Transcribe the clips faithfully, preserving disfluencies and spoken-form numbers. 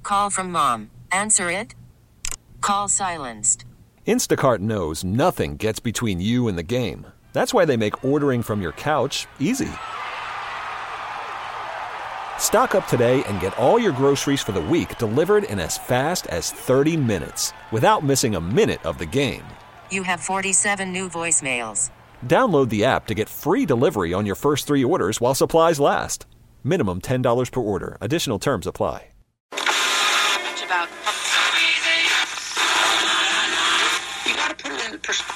call from mom. Answer it. Call silenced. Instacart knows nothing gets between you and the game. That's why they make ordering from your couch easy. Stock up today and get all your groceries for the week delivered in as fast as thirty minutes without missing a minute of the game. You have forty-seven new voicemails. Download the app to get free delivery on your first three orders while supplies last. Minimum ten dollars per order. Additional terms apply. It's about... You gotta put it in perspective.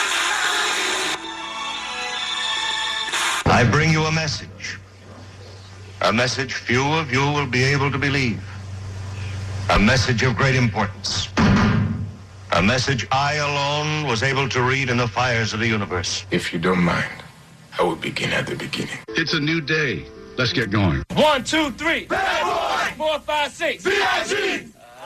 I bring you a message. A message few of you will be able to believe. A message of great importance. A message I alone was able to read in the fires of the universe. If you don't mind, I will begin at the beginning. It's a new day. Let's get going. One, two, three. Bad boy. Four, five, six. V I G.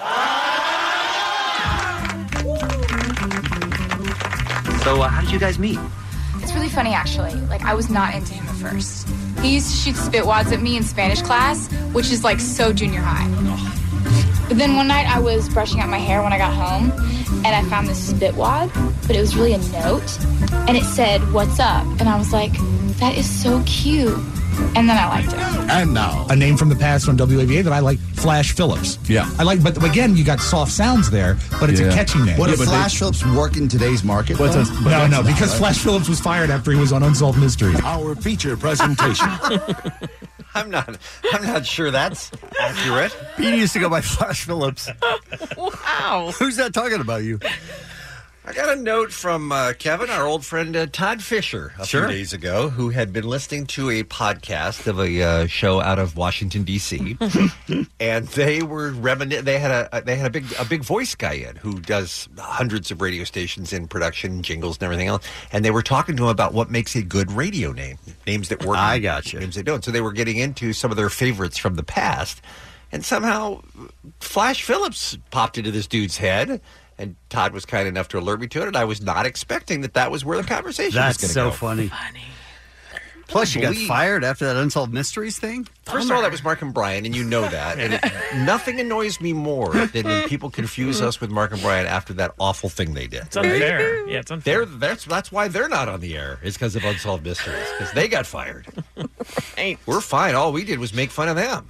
So, uh, how did you guys meet? It's really funny, actually. Like, I was not into him at first. He used to shoot spitwads at me in Spanish class, which is, like, so junior high. But then one night I was brushing out my hair when I got home, and I found this spitwad, but it was really a note, and it said, "What's up?" And I was like, that is so cute. And then I liked it. And now, a name from the past on W A V A that I like, Flash Phillips. Yeah. I like, but again, you got soft sounds there, but it's Yeah. a catchy name. What Yeah, if but Flash they- Phillips work in today's market? What's though? a- no, no, because right? Flash Phillips was fired after he was on Unsolved Mysteries. Our feature presentation. I'm not. I'm not sure that's accurate. Pete used to go by Flash Phillips. Wow. Who's that talking about you? I got a note from uh, Kevin, our old friend uh, Todd Fisher, a Sure. few days ago, who had been listening to a podcast of a uh, show out of Washington D C, and they were remini- They had a they had a big a big voice guy in who does hundreds of radio stations in production, jingles, and everything else. And they were talking to him about what makes a good radio name, names that work. I got you. Names that don't. So they were getting into some of their favorites from the past, and somehow Flash Phillips popped into this dude's head. And Todd was kind enough to alert me to it, and I was not expecting that that was where the conversation That's was going to so go. funny. Plus, you got believe- fired after that Unsolved Mysteries thing? First of all, that was Mark and Brian, and you know that. And it, nothing annoys me more than when people confuse us with Mark and Brian after that awful thing they did. It's unfair. Yeah, it's unfair. They're, that's, that's why they're not on the air, is because of Unsolved Mysteries, because they got fired. Right. We're fine. All we did was make fun of them.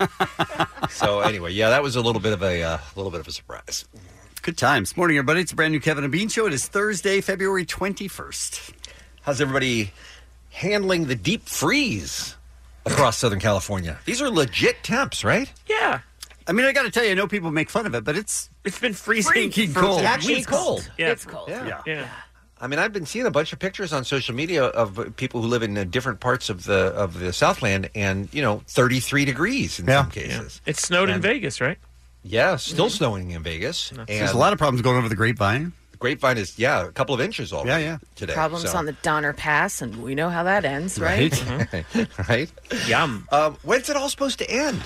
So anyway, yeah, that was a little bit of a uh, little bit of a surprise. Good times. Morning, everybody. It's a brand new Kevin and Bean Show. It is Thursday, February twenty-first. How's everybody handling the deep freeze across Southern California? These are legit temps, right? Yeah. I mean, I got to tell you, I know people make fun of it, but it's It's been freezing. freaking for cold. It's actually weeks. cold. Yeah. It's cold. Yeah. Yeah. I mean, I've been seeing a bunch of pictures on social media of people who live in uh, different parts of the of the Southland, and you know, thirty-three degrees in Yeah. some cases. It snowed in And- Vegas, right? Yeah, still snowing in Vegas. And There's a lot of problems going over the grapevine. the grapevine is yeah, a couple of inches already. Yeah, yeah. Today, Problems so. on the Donner Pass, and we know how that ends, right? Mm-hmm. right. Yum. Um, when's it all supposed to end?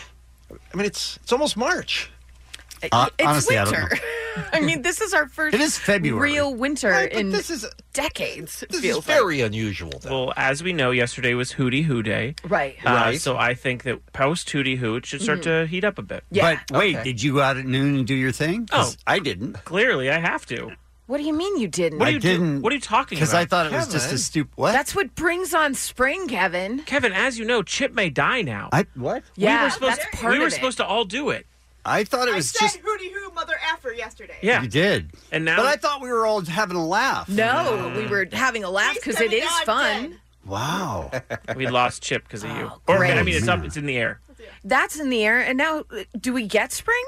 I mean, it's it's almost March. Uh, it's honestly, I don't winter. I mean, this is our first It is February. real winter Right, but in this is decades. It this feels is very unusual. Though. Well, as we know, yesterday was Hootie Hoo Day. like. Right. Uh, Right. So I think that post Hootie Hoo, it should start to heat up a bit. Yeah. But wait, Okay. did you go out at noon and do your thing? 'Cause Oh. I didn't. Clearly, I have to. What do you mean you didn't? What I are you do- didn't. What are you talking about? Because I thought it was just Kevin. a stupid. What? That's what brings on spring, Kevin. Kevin, as you know, Chip may die now. I what? Yeah, we were supposed, that's part we were of it. supposed to all do it. I thought it was just. hootie hoo mother effer yesterday. Yeah. You did. And now, But I thought we were all having a laugh. No, we were having a laugh because it is fun. Wow. we lost Chip because of you. Oh, Or great. I mean, it's up. It's in the air. That's in the air. And now, uh, do we get spring?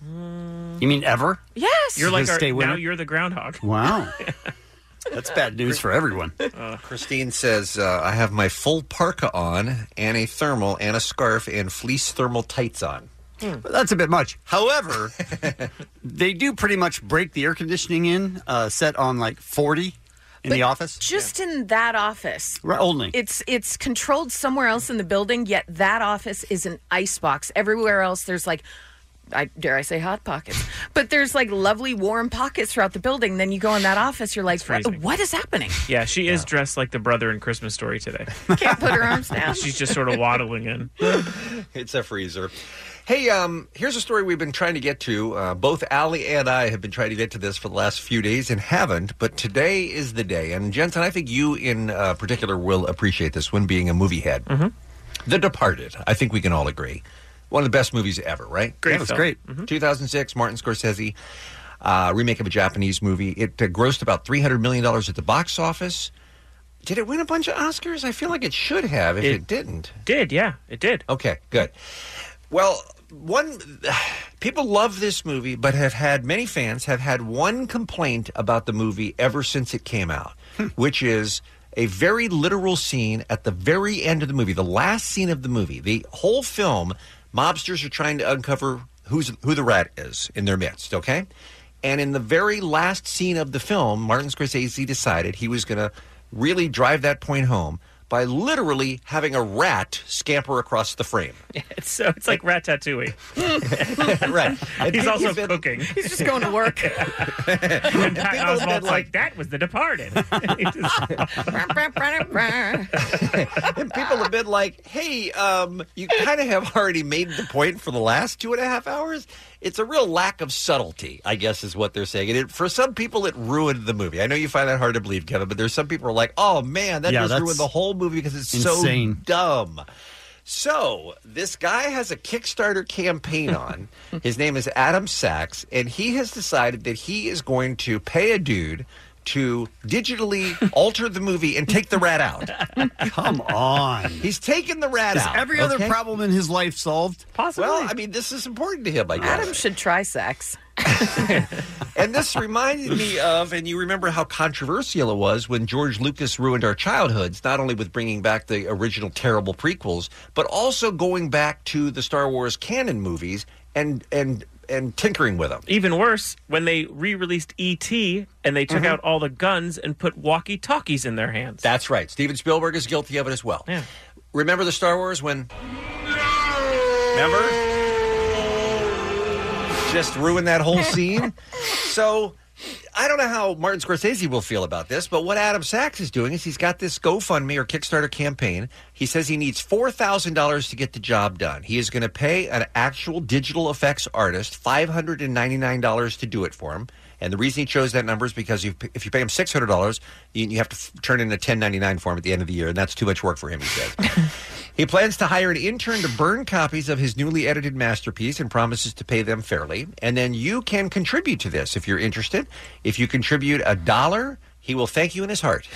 You mean ever? Yes. You're like Just our, stay with now. it? You're the groundhog. Wow. That's bad news for everyone. Christine says, uh, I have my full parka on and a thermal and a scarf and fleece thermal tights on. But that's a bit much. However, they do pretty much break the air conditioning in, uh, set on like forty in But the office. Just in that office. Right, only. It's it's controlled somewhere else in the building, yet that office is an icebox. Everywhere else, there's like I dare I say hot pockets. But there's like lovely warm pockets throughout the building. Then you go in that office, you're like, what, freezing. what is happening? Yeah, she is dressed like the brother in Christmas Story today. Can't put her arms down. She's just sort of waddling in. It's a freezer. Hey, um, here's a story we've been trying to get to. Uh, both Allie and I have been trying to get to this for the last few days and haven't, but today is the day. And Jensen, I think you in uh, particular will appreciate this one, being a movie head. Mm-hmm. The Departed, I think we can all agree. One of the best movies ever, right? Great Yeah, it was film. great. Mhm. two thousand six, Martin Scorsese, uh, remake of a Japanese movie. It uh, grossed about three hundred million dollars at the box office. Did it win a bunch of Oscars? I feel like it should have if it, It didn't. Did, yeah, it did. Okay, good. Well, one people love this movie, but have had many fans have had one complaint about the movie ever since it came out, which is a very literal scene at the very end of the movie, the last scene of the movie. The whole film, mobsters are trying to uncover who's who the rat is in their midst, okay? And in the very last scene of the film, Martin Scorsese decided he was going to really drive that point home by literally having a rat scamper across the frame. It's so it's like Ratatouille. Right. And He's people also have been- cooking. He's just going to work. And Pat People have Oswalt's been like, like- that was The Departed. He just- And people have been like, hey, um, you kind of have already made the point for the last two and a half hours. It's a real lack of subtlety, I guess, is what they're saying. And it, for some people, it ruined the movie. I know you find that hard to believe, Kevin, but there's some people who are like, oh, man, that Yeah, just that's ruined the whole movie because it's insane. so dumb. So this guy has a Kickstarter campaign on. His name is Adam Sachs, and he has decided that he is going to pay a dude to digitally alter the movie and take the rat out. Come on. He's taking the rat Is out. every other okay? problem in his life solved? Possibly. Well, I mean, this is important to him, I guess. Adam should try sex. And this reminded me of, and you remember how controversial it was when George Lucas ruined our childhoods, not only with bringing back the original terrible prequels, but also going back to the Star Wars canon movies and and and tinkering with them. Even worse, when they re-released E T and they took Mhm. out all the guns and put walkie-talkies in their hands. That's right. Steven Spielberg is guilty of it as well. Yeah. Remember the Star Wars when... Remember? Just ruined that whole scene. So... I don't know how Martin Scorsese will feel about this, but what Adam Sachs is doing is he's got this GoFundMe or Kickstarter campaign. He says he needs four thousand dollars to get the job done. He is going to pay an actual digital effects artist five hundred ninety-nine dollars to do it for him. And the reason he chose that number is because you, if you pay him six hundred dollars, you, you have to f- turn in a ten ninety-nine form at the end of the year, and that's too much work for him, he says. He plans to hire an intern to burn copies of his newly edited masterpiece and promises to pay them fairly. And then you can contribute to this if you're interested. If you contribute a dollar, he will thank you in his heart.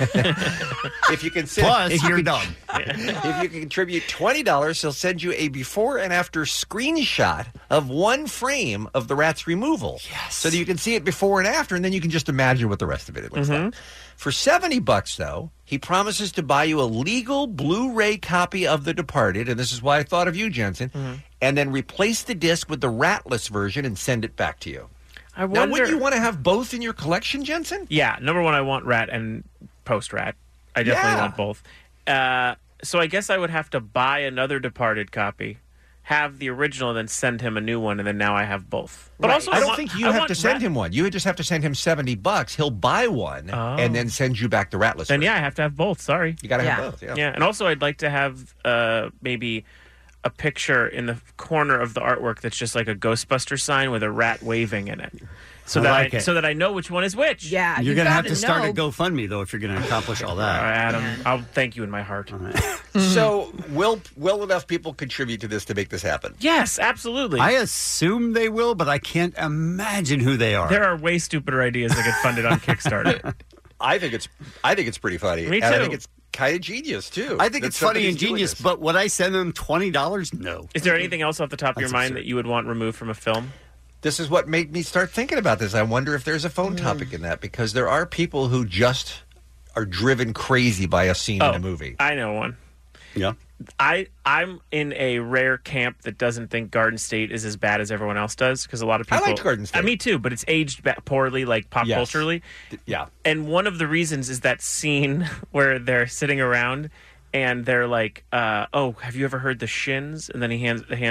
If you consider, Plus, if you you're can- done. If you can contribute twenty dollars, he'll send you a before and after screenshot of one frame of the rat's removal. Yes. So that you can see it before and after, and then you can just imagine what the rest of it looks like. For seventy bucks, though, he promises to buy you a legal Blu-ray copy of The Departed, and this is why I thought of you, Jensen, and then replace the disc with the ratless version and send it back to you. I Now, wonder... wouldn't you want to have both in your collection, Jensen? Yeah, number one, I want Rat and post-Rat. I definitely Yeah. want both. Uh, so I guess I would have to buy another Departed copy, have the original, and then send him a new one, and then now I have both. But Right. also, I don't want- think you I have want to send Rat- him one. You would just have to send him seventy bucks. He'll buy one Oh. and then send you back the ratless Then version. yeah, I have to have both. Sorry, You got to Yeah. have both. Yeah. yeah, and also I'd like to have uh, maybe a picture in the corner of the artwork that's just like a Ghostbuster sign with a rat waving in it, so I that like I, it. so that I know which one is which. Yeah, You're you going to have gotta to start know. a GoFundMe, though, if you're going to accomplish all All right, that. Adam, I'll thank you in my heart. So, will will enough people contribute to this to make this happen? Yes, absolutely. I assume they will, but I can't imagine who they are. There are way stupider ideas that get funded on Kickstarter. I think it's I think it's pretty funny. Me And I too. think it's kind of genius too. I think that it's funny and somebody's doing genius, this. but would I send them twenty dollars? No. Is there anything else off the top of your That's mind absurd. that you would want removed from a film? This is what made me start thinking about this. I wonder if there's a phone Hmm. topic in that because there are people who just are driven crazy by a scene Oh, in a movie. I know one. Yeah. I I'm in a rare camp that doesn't think Garden State is as bad as everyone else does because a lot of I people. liked Garden State. Uh, me too, but it's aged ba- poorly, like pop Yes. culturally. Yeah. And one of the reasons is that scene where they're sitting around and they're like, uh, "Oh, have you ever heard the Shins?" And then he hands hands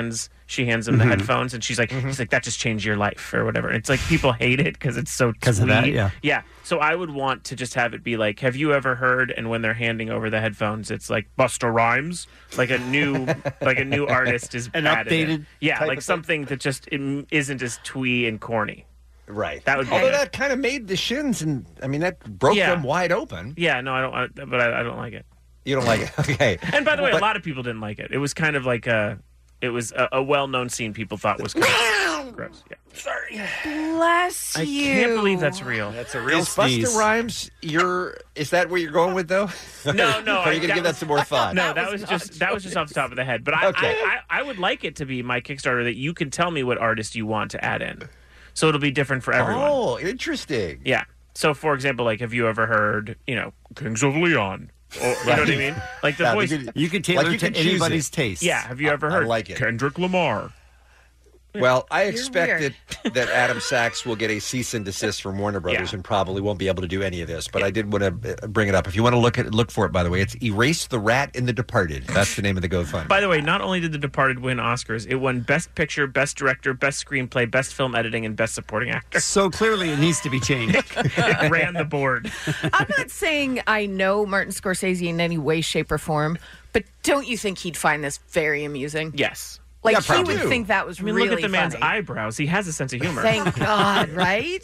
she hands him the headphones, and she's like, he's like, that just changed your life or whatever. And it's like people hate it because it's so because of that. twee. Yeah, yeah. So I would want to just have it be like, have you ever heard? And when they're handing over the headphones, it's like Busta Rhymes, like a new, like a new artist is An added in. updated yeah, type like of something that just it isn't as twee and corny. Right. That would be Although good. that kind of made the Shins, and I mean that broke Yeah. them wide open. Yeah, no, I don't. I, but I, I don't like it. You don't like it, okay? And by the way, But- a lot of people didn't like it. It was kind of like a, it was a, a well-known scene people thought was kind of gross. Yeah. Sorry. Bless I you. can't believe that's real. That's a real Is Busta Rhymes. You're is that where you're going with though? No, no. Or are you I- gonna give that some more thought? No, that, That was, was just not that was just off the top of the head. But I, Okay. I, I, I would like it to be my Kickstarter that you can tell me what artist you want to add in, so it'll be different for everyone. Oh, interesting. Yeah. So, for example, like, have you ever heard, you know, Kings of Leon? Or, you know what I mean? Like the Yeah, voice. you could- you can tailor Like, you to can choose anybody's it. taste. Yeah. Have you ever I heard like it. Kendrick Lamar? Well, I You're expected that Adam Sachs will get a cease and desist from Warner Brothers Yeah. and probably won't be able to do any of this. But I did want to bring it up. If you want to look at look for it, by the way, it's "Erase the Rat in the Departed." That's the name of the GoFundMe. By the way, not only did The Departed win Oscars, it won Best Picture, Best Director, Best Screenplay, Best Film Editing, and Best Supporting Actor. So clearly, it needs to be changed. It ran the board. I'm not saying I know Martin Scorsese in any way, shape, or form, but don't you think he'd find this very amusing? Yes. Like, Yeah, he probably. would think that was I mean, really look at the man's funny. eyebrows. He has a sense of humor. Thank God, right?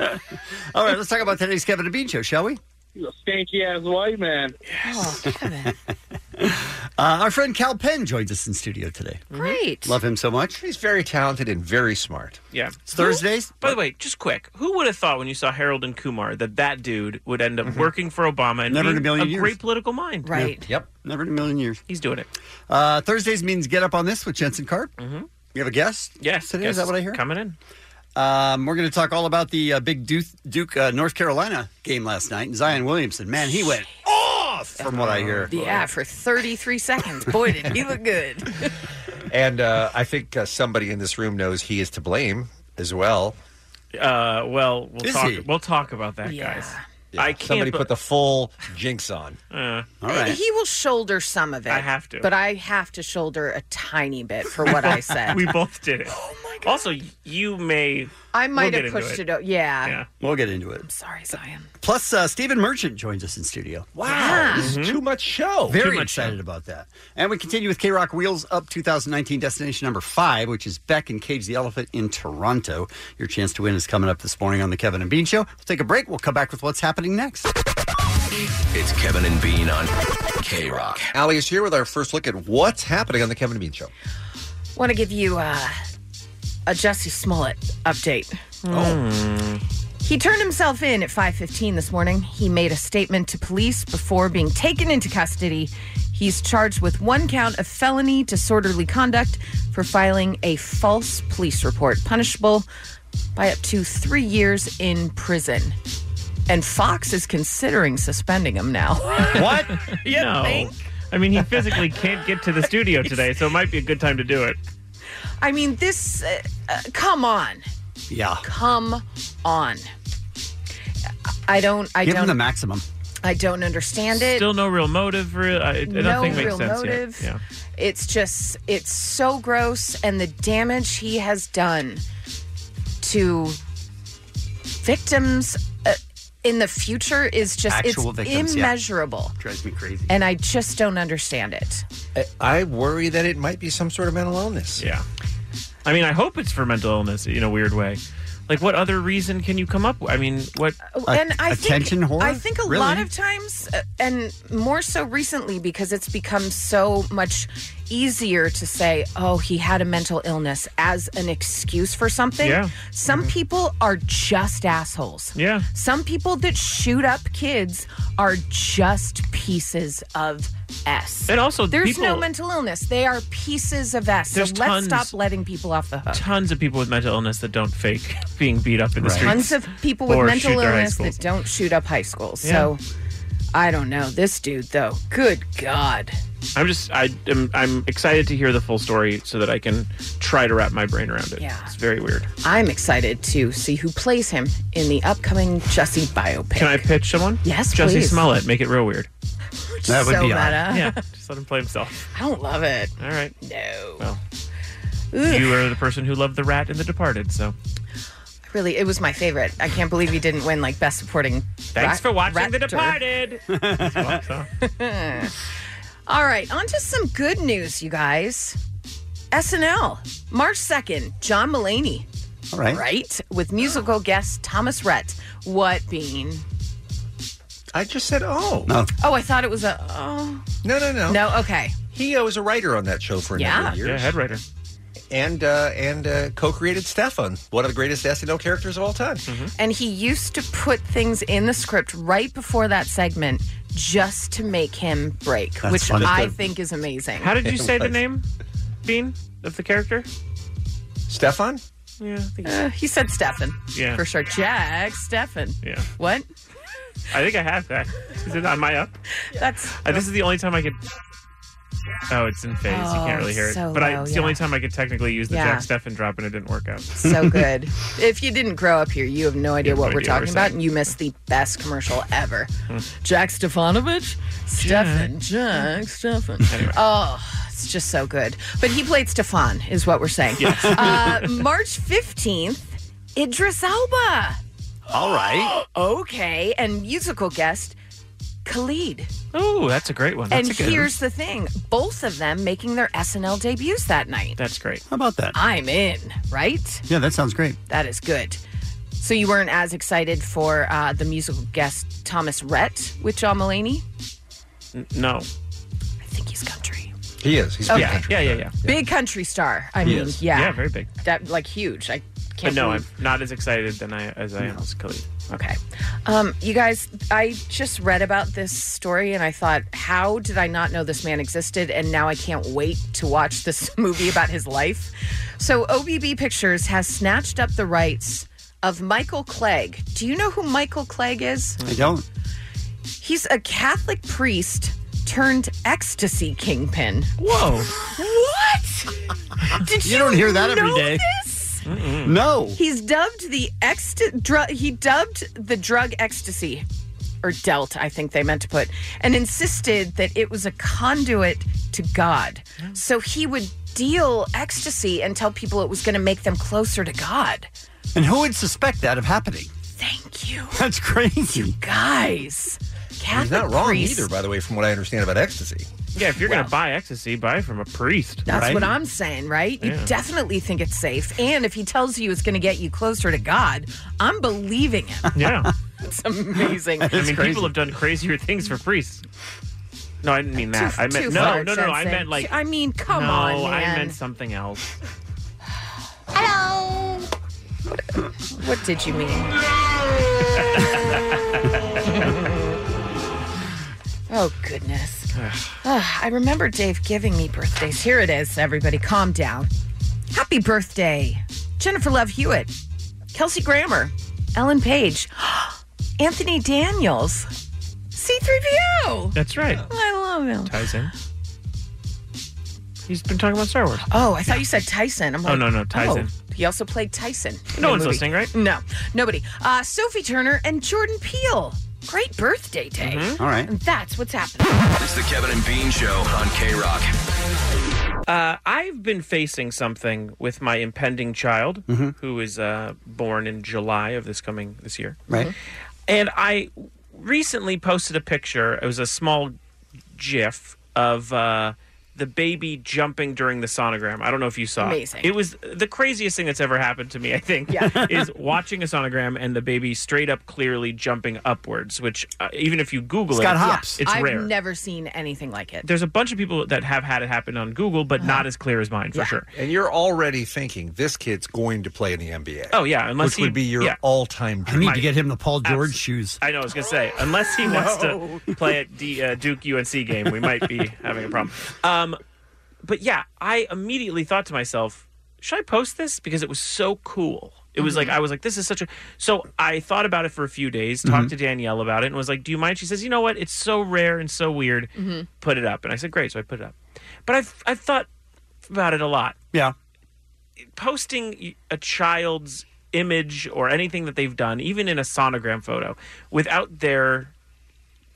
All right, let's talk about today's Kevin and Bean Show, shall we? You stinky ass white man. Oh, Kevin. Uh, our friend Cal Penn joins us in studio today. Great. Love him so much. He's very talented and very smart. Yeah. It's Thursdays. By the way, just quick, who would have thought when you saw Harold and Kumar that that dude would end up working for Obama and Never in being a million a years. great political mind? Right. Yep. Never in a million years. He's doing it. Uh, Thursdays means Get Up on This with Jensen Karp. Mm-hmm. You have a guest? Yes. Today, guess is that what I hear? Coming in. Um, we're going to talk all about the uh, big Duke, Duke uh, North Carolina game last night. And Zion Williamson, man, he went off from what I hear. Yeah, for thirty-three seconds. Boy, did he look good. And uh, I think uh, somebody in this room knows he is to blame as well. Uh, well, we'll Is talk. he? We'll talk about that, Yeah. guys. Yeah, I can't. somebody be- put the full jinx on. Uh, All right. He will shoulder some of it. I have to. But I have to shoulder a tiny bit for what I said. we both did it. Oh my god. Also, you may. I might we'll have get into pushed it. it. o- Yeah. Yeah. We'll get into it. I'm sorry, Zion. Plus, uh, Stephen Merchant joins us in studio. Wow, Yeah. this is too much show. Very much excited so. about that. And we continue with K-Rock Wheels Up twenty nineteen Destination Number five, which is Beck and Cage the Elephant in Toronto. Your chance to win is coming up this morning on the Kevin and Bean Show. We'll take a break. We'll come back with what's happening next. It's Kevin and Bean on K-Rock. Allie is here with our first look at what's happening on the Kevin and Bean Show. Want to give you uh, a Jussie Smollett update. Oh. He turned himself in at five fifteen this morning. He made a statement to police before being taken into custody. He's charged with one count of felony disorderly conduct for filing a false police report, punishable by up to three years in prison. And Fox is considering suspending him now. What? You no. think? I mean, he physically can't get to the studio today, so it might be a good time to do it. I mean, this, uh, uh, come on. Yeah. Come on. I don't, I Give don't, him the maximum. I don't understand it. Still no real motive. Real, uh, no nothing makes real sense motive. yet. Yeah. It's just, it's so gross, and the damage he has done to victims uh, in the future is just, Actual it's victims, yeah. immeasurable. Drives me crazy. And I just don't understand it. I, I worry that it might be some sort of mental illness. Yeah. I mean, I hope it's for mental illness in a weird way. Like, what other reason can you come up with? I mean, what? and I attention think, whore? I think a Really? lot of times, uh, and more so recently, because it's become so much easier to say, "Oh, he had a mental illness" as an excuse for something. Yeah. Some people are just assholes. Yeah. Some people that shoot up kids are just pieces of S. And also, there's people- no mental illness; they are pieces of S. So There's let's tons- stop letting people off the hook. Tons of people with mental illness that don't fake being beat up in the Right. streets. Tons of people with or mental shoot their high illness schools. that don't shoot up high schools. Yeah. So I don't know. This dude, though, good God. I'm just, I am, I'm excited to hear the full story so that I can try to wrap my brain around it. Yeah. It's very weird. I'm excited to see who plays him in the upcoming Jussie biopic. Can I pitch someone? Yes, Jussie please. Smollett. Make it real weird. That would so be meta. odd. Yeah. Just let him play himself. I don't love it. All right. No. Well, Ugh. You were the person who loved the rat in The Departed, so. Really, it was my favorite. I can't believe he didn't win like best supporting. Thanks rat- for watching The raptor. Departed. All right, on to some good news, you guys. S N L, March second, John Mulaney. All right. Right? With musical guest Thomas Rhett. What, Bean? I just said, oh. No. Oh, I thought it was a. Oh. No, no, no. No, okay. He uh, was a writer on that show for a Yeah. number of years. Yeah, head writer. And uh, and uh, co-created Stefan, one of the greatest S N L characters of all time. Mm-hmm. And he used to put things in the script right before that segment just to make him break, That's which funny. I think is amazing. How did you It say the was. name, Bean, of the character? Stefan? Yeah, I think Uh, he said Stefan. Yeah. For sure. Jack Stefan. Yeah. What? I think I have that. Is it on my up? That's. Uh, this is the only time I could. Oh, it's in phase. you Oh, can't really hear it. so But I, low, it's the yeah. only time I could technically use the Yeah. Jack Stefan drop, and it didn't work out. So good. If you didn't grow up here, you have no idea have what no we're idea what talking we're about, saying. and you missed the best commercial ever. Hmm. Jack Stefanovich? Stefan. Jack Stefan. Anyway. Oh, it's just so good. But he played Stefan, is what we're saying. Yes. Uh, March fifteenth, Idris Elba. All right. Okay. And musical guest, Khalid. Oh, that's a great one. That's and a good here's the thing. Both of them making their S N L debuts that night. That's great. How about that? I'm in, right? Yeah, that sounds great. That is good. So you weren't as excited for uh, the musical guest Thomas Rhett with John Mulaney? N- no. I think he's country. He is. He's Okay. big Yeah, country yeah, yeah, star. yeah. Big country star. I He mean, is. yeah. Yeah, very big. That, like, huge. I But can't no, believe- I'm not as excited than I as I am as Khalid. Okay. Um, you guys, I just read about this story and I thought, how did I not know this man existed? And now I can't wait to watch this movie about his life. So O B B Pictures has snatched up the rights of Michael Clegg. Do you know who Michael Clegg is? I don't. He's a Catholic priest turned ecstasy kingpin. Whoa. What? Did you, You don't hear that every know day. This? No. He's dubbed the ext- dr- he dubbed the drug ecstasy, or dealt, I think they meant to put, and insisted that it was a conduit to God. So he would deal ecstasy and tell people it was going to make them closer to God. And who would suspect that of happening? Thank you, That's crazy. guys. Catholic He's not wrong priest. either, by the way, from what I understand about ecstasy. Yeah, if you're Well. going to buy ecstasy, buy it from a priest. That's Right? what I'm saying, right? You Yeah. definitely think it's safe. And if he tells you it's going to get you closer to God, I'm believing him. Yeah. It's amazing. I mean, crazy. people have done crazier things for priests. No, I didn't mean that. Too- I meant too no, far, no, no, no. I Jensen. meant like. I mean, come no, on, man. I meant something else. Hello. What did you mean? Oh, goodness. Ah, I remember Dave giving me birthdays. Here it is, everybody. Calm down. Happy birthday, Jennifer Love Hewitt, Kelsey Grammer, Ellen Page, Anthony Daniels, C three P O. That's right. I love him. Ties in. He's been talking about Star Wars. Oh, I thought you said Tyson. I'm Oh, like, no, no, Tyson. oh, he also played Tyson. in No the one's movie. listening, right? No, nobody. Uh, Sophie Turner and Jordan Peele. Great birthday day. Mm-hmm. All right. And that's what's happening. It's the Kevin and Bean Show on K-Rock. Uh, I've been facing something with my impending child, who is uh, born in July of this coming this year. Right. And I recently posted a picture. It was a small GIF of uh, the baby jumping during the sonogram. I don't know if you saw Amazing. it. It was the craziest thing that's ever happened to me, I think, Yeah. is watching a sonogram and the baby straight up clearly jumping upwards, which uh, even if you Google It's got it, hops. it's I've rare. never seen anything like it. There's a bunch of people that have had it happen on Google, but not as clear as mine, for Yeah. sure. And you're already thinking this kid's going to play in the N B A. Oh, yeah, unless which he- would be your yeah. all-time I dream. need to get him the Paul George Abs- shoes. I know, I was going to say, unless he wants to play at D, uh, Duke U N C game, we might be having a problem. Um, but yeah, I immediately thought to myself, should I post this? Because it was so cool. It was like, I was like, this is such a... So I thought about it for a few days, talked to Danielle about it, and was like, do you mind? She says, you know what? It's so rare and so weird. Put it up. And I said, great. So I put it up. But I've, I've thought about it a lot. Yeah. Posting a child's image or anything that they've done, even in a sonogram photo, without their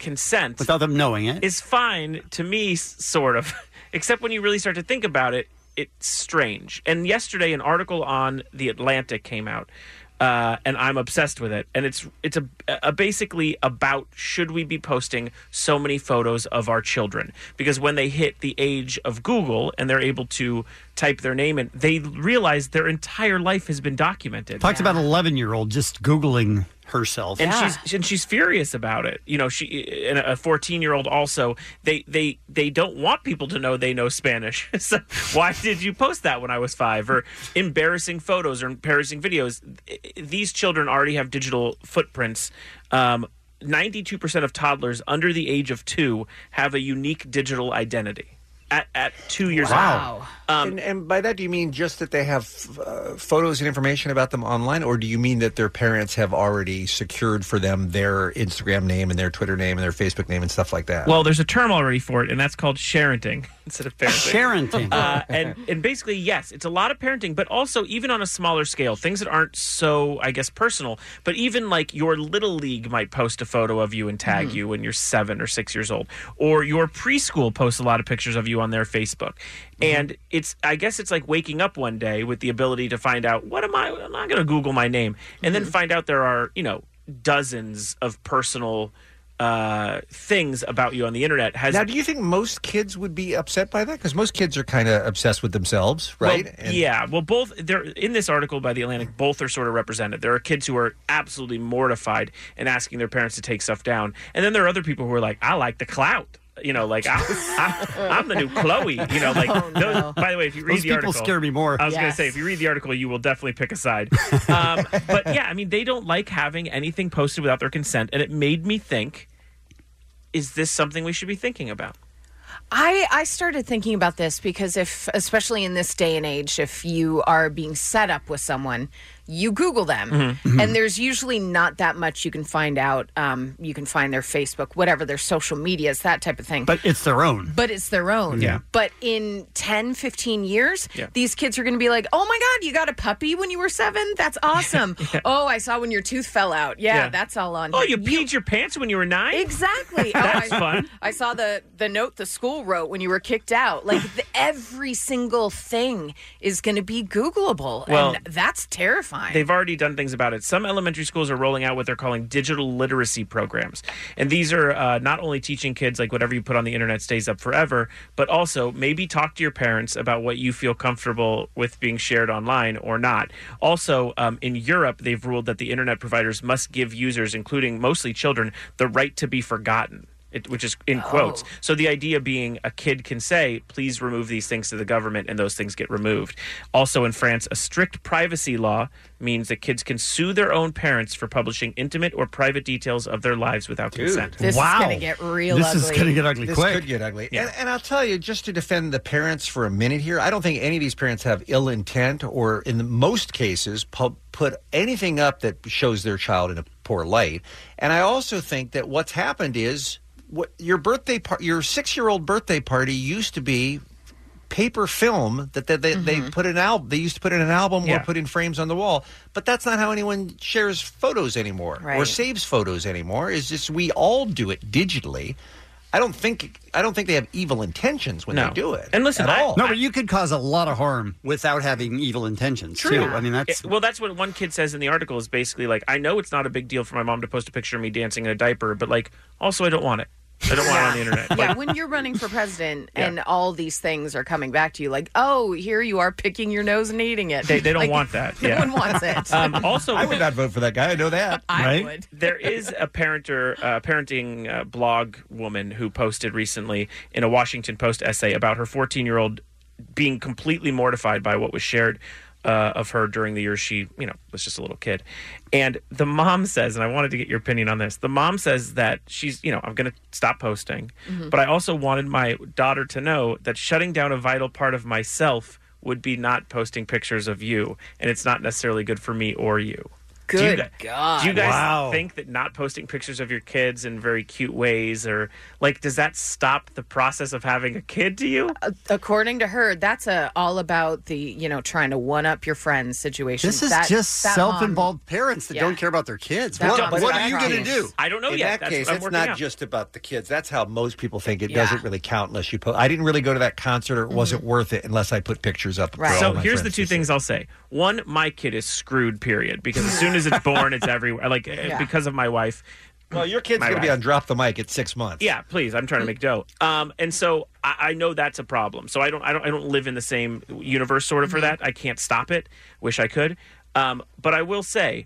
consent, Without them knowing it. is fine to me, s- sort of. Except when you really start to think about it, it's strange. And yesterday, an article on The Atlantic came out. Uh, and I'm obsessed with it. And it's it's a, a basically about should we be posting so many photos of our children? Because when they hit the age of Google and they're able to type their name in, they realize their entire life has been documented. Talks about an eleven-year-old just Googling herself. And she's and she's furious about it. You know, she and a fourteen-year-old also. They they they don't want people to know they know Spanish. So why did you post that when I was five? Or embarrassing photos or embarrassing videos. These children already have digital footprints. Um, ninety-two percent of toddlers under the age of two have a unique digital identity. At, at two years Wow. old. Um, and, and by that, do you mean just that they have uh, photos and information about them online, or do you mean that their parents have already secured for them their Instagram name and their Twitter name and their Facebook name and stuff like that? Well, there's a term already for it, and that's called sharenting instead of parenting. Sharenting. Uh, and, and basically, yes, it's a lot of parenting, but also even on a smaller scale, things that aren't so, I guess, personal, but even like your Little League might post a photo of you and tag Mm-hmm. you when you're seven or six years old, or your preschool posts a lot of pictures of you on their Facebook. Mm-hmm. And it's, I guess it's like waking up one day with the ability to find out, what am I, I'm not going to Google my name, and Mm-hmm. then find out there are, you know, dozens of personal uh, things about you on the internet. Has now, do you think most kids would be upset by that? Because most kids are kind of obsessed with themselves, right? Well, And- yeah. Well, both they're in this article by The Atlantic. Both are sort of represented. There are kids who are absolutely mortified and asking their parents to take stuff down, and then there are other people who are like, "I like the clout." You know, like I, I, I'm the new Chloe. You know, like. Oh, no. Those, by the way, if you read Those the people article, scare me more. I was going Yes. to say, if you read the article, you will definitely pick a side. Um, but yeah, I mean, they don't like having anything posted without their consent, and it made me think: is this something we should be thinking about? I, I started thinking about this because if, especially in this day and age, if you are being set up with someone, you Google them, Mhm. and there's usually not that much you can find out. Um, you can find their Facebook, whatever, their social medias, that type of thing. But it's their own. But it's their own. Yeah. But in ten, fifteen years, Yeah. these kids are going to be like, oh my God, you got a puppy when you were seven? That's awesome. Oh, I saw when your tooth fell out. Yeah, Yeah. that's all on. Oh, you peed your pants when you were nine? Exactly. That's oh, I, fun. I saw the, the note the school wrote when you were kicked out. Like the, every single thing is going to be Googleable. Well, and that's terrifying. They've already done things about it. Some elementary schools are rolling out what they're calling digital literacy programs. And these are uh, not only teaching kids like whatever you put on the internet stays up forever, but also maybe talk to your parents about what you feel comfortable with being shared online or not. Also, um, in Europe, they've ruled that the internet providers must give users, including mostly children, the right to be forgotten. It, which is in quotes. So the idea being a kid can say, please remove these things to the government, and those things get removed. Also in France, a strict privacy law means that kids can sue their own parents for publishing intimate or private details of their lives without consent. This is going to get real This ugly. is going to get ugly This quick. could get ugly. And, and I'll tell you, just to defend the parents for a minute here, I don't think any of these parents have ill intent or, in the most cases, pu- put anything up that shows their child in a poor light. And I also think that what's happened is what your birthday par- your six-year-old birthday party used to be paper film that they, they, they put in al- they used to put in an album Yeah. or put in frames on the wall, but that's not how anyone shares photos anymore or Right. saves photos anymore. It's just we all do it digitally. I don't think I don't think they have evil intentions when No. they do it. And listen, at I- all. No, but you could cause a lot of harm without having evil intentions, too. I mean, that's... It- well, that's what one kid says in the article is basically like, I know it's not a big deal for my mom to post a picture of me dancing in a diaper, but like, also I don't want it. I don't want it on the internet. Yeah, Like, when you're running for president Yeah. and all these things are coming back to you, like, oh, here you are picking your nose and eating it. They, they don't Like, want that. No Yeah. one wants it. Um, also, I would not vote for that guy. I know that. I right? would. There is a parenter, uh, parenting uh, blog woman who posted recently in a Washington Post essay about her fourteen-year-old being completely mortified by what was shared uh, of her during the years she, you know, was just a little kid. And the mom says, and I wanted to get your opinion on this, the mom says that she's, you know, I'm going to stop posting, Mhm. but I also wanted my daughter to know that shutting down a vital part of myself would be not posting pictures of you, and it's not necessarily good for me or you. Do you, Good guys- God. Do you guys Wow. think that not posting pictures of your kids in very cute ways, or like, does that stop the process of having a kid to you? Uh, according to her, that's a all about the, you know, trying to one up your friends situation. This is That- just that mom- self-involved parents that Yeah. don't care about their kids. That What, mom's what got are you going to problems. do? I don't know In yet. that That's case, what I'm it's working not out. just about the kids. That's how most people think. It Yeah. doesn't really count unless you post. I didn't really go to that concert, or it wasn't worth it unless I put pictures up. for all So my here's the friends two to see. things I'll say. One, my kid is screwed, period, because as soon as it's born, it's everywhere. Like, uh, Yeah. because of my wife. Well, your kid's my going to be wife. on Drop the Mic at six months. Yeah, please. I'm trying to make dough. Um, and so I, I know that's a problem. So I don't, I don't, I don't live in the same universe sort of for that. I can't stop it. Wish I could. Um, but I will say,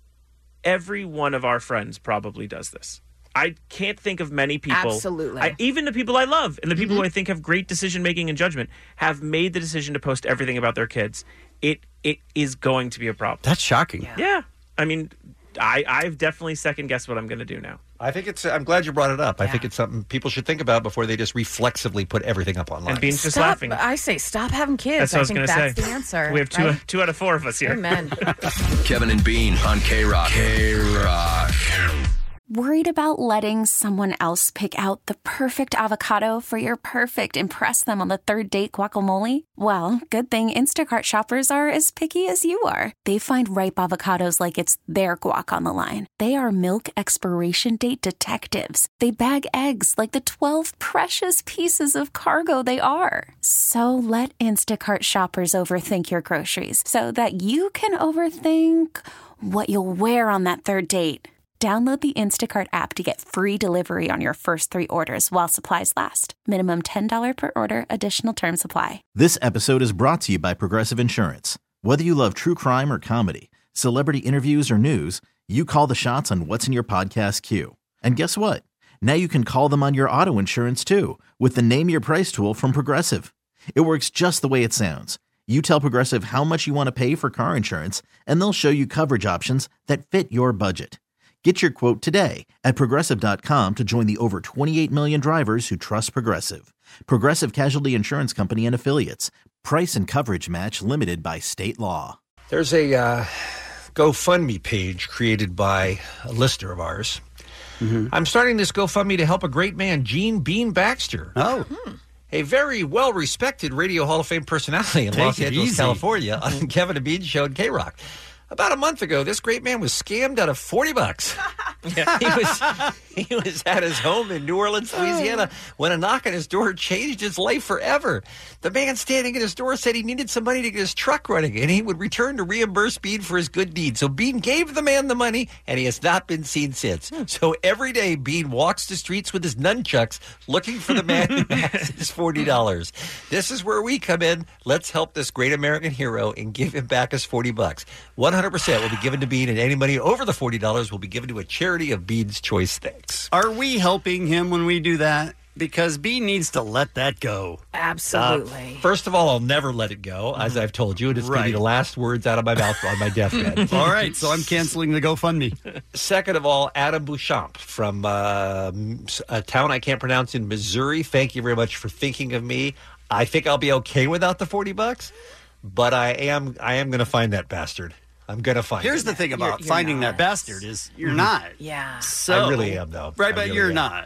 every one of our friends probably does this. I can't think of many people. Absolutely. I, even the people I love and the people who I think have great decision making and judgment have made the decision to post everything about their kids. It it is going to be a problem. That's shocking. Yeah. I mean, I, I've definitely second guessed what I'm going to do now. I think it's. I'm glad you brought it up. I think it's something people should think about before they just reflexively put everything up online. And Bean's just Stop, laughing. I say stop having kids. That's what I I was think going to that's say. the answer. We have two, right? two out of four of us here. Amen. Kevin and Bean on K-Rock. K-Rock. Worried about letting someone else pick out the perfect avocado for your perfect impress them on the third date guacamole? Well, good thing Instacart shoppers are as picky as you are. They find ripe avocados like it's their guac on the line. They are milk expiration date detectives. They bag eggs like the twelve precious pieces of cargo they are. So let Instacart shoppers overthink your groceries so that you can overthink what you'll wear on that third date. Download the Instacart app to get free delivery on your first three orders while supplies last. Minimum ten dollars per order. Additional terms apply. This episode is brought to you by Progressive Insurance. Whether you love true crime or comedy, celebrity interviews or news, you call the shots on what's in your podcast queue. And guess what? Now you can call them on your auto insurance too with the Name Your Price tool from Progressive. It works just the way it sounds. You tell Progressive how much you want to pay for car insurance, and they'll show you coverage options that fit your budget. Get your quote today at Progressive dot com to join the over twenty-eight million drivers who trust Progressive. Progressive Casualty Insurance Company and Affiliates. Price and coverage match limited by state law. There's a uh, GoFundMe page created by a listener of ours. I'm starting this GoFundMe to help a great man, Gene Bean Baxter. Oh. A very well-respected Radio Hall of Fame personality in Take Los it Angeles, easy. California, on Kevin and Bean Show and K-Rock. About a month ago, this great man was scammed out of forty bucks. he was he was at his home in New Orleans, Louisiana, when a knock on his door changed his life forever. The man standing at his door said he needed some money to get his truck running, and he would return to reimburse Bean for his good deed. So Bean gave the man the money, and he has not been seen since. So every day, Bean walks the streets with his nunchucks, looking for the man who has his forty dollars. This is where we come in. Let's help this great American hero and give him back his forty bucks. one hundred percent will be given to Bean, and any money over the forty dollars will be given to a charity of Bean's choice. Thanks. Are we helping him when we do that? Because Bean needs to let that go. Absolutely. Uh, first of all, I'll never let it go, as I've told you, and it's going to be Right. the last words out of my mouth on my deathbed. All right, so I'm canceling the GoFundMe. Second of all, Adam Bouchamp from uh, a town I can't pronounce in Missouri. Thank you very much for thinking of me. I think I'll be okay without the forty bucks, but I am I am going to find that bastard. I'm going to find Here's him. the thing about You're- you're finding not. that bastard is you're Mhm. not. Yeah. So, I really am, though. Right, I but really you're am. not.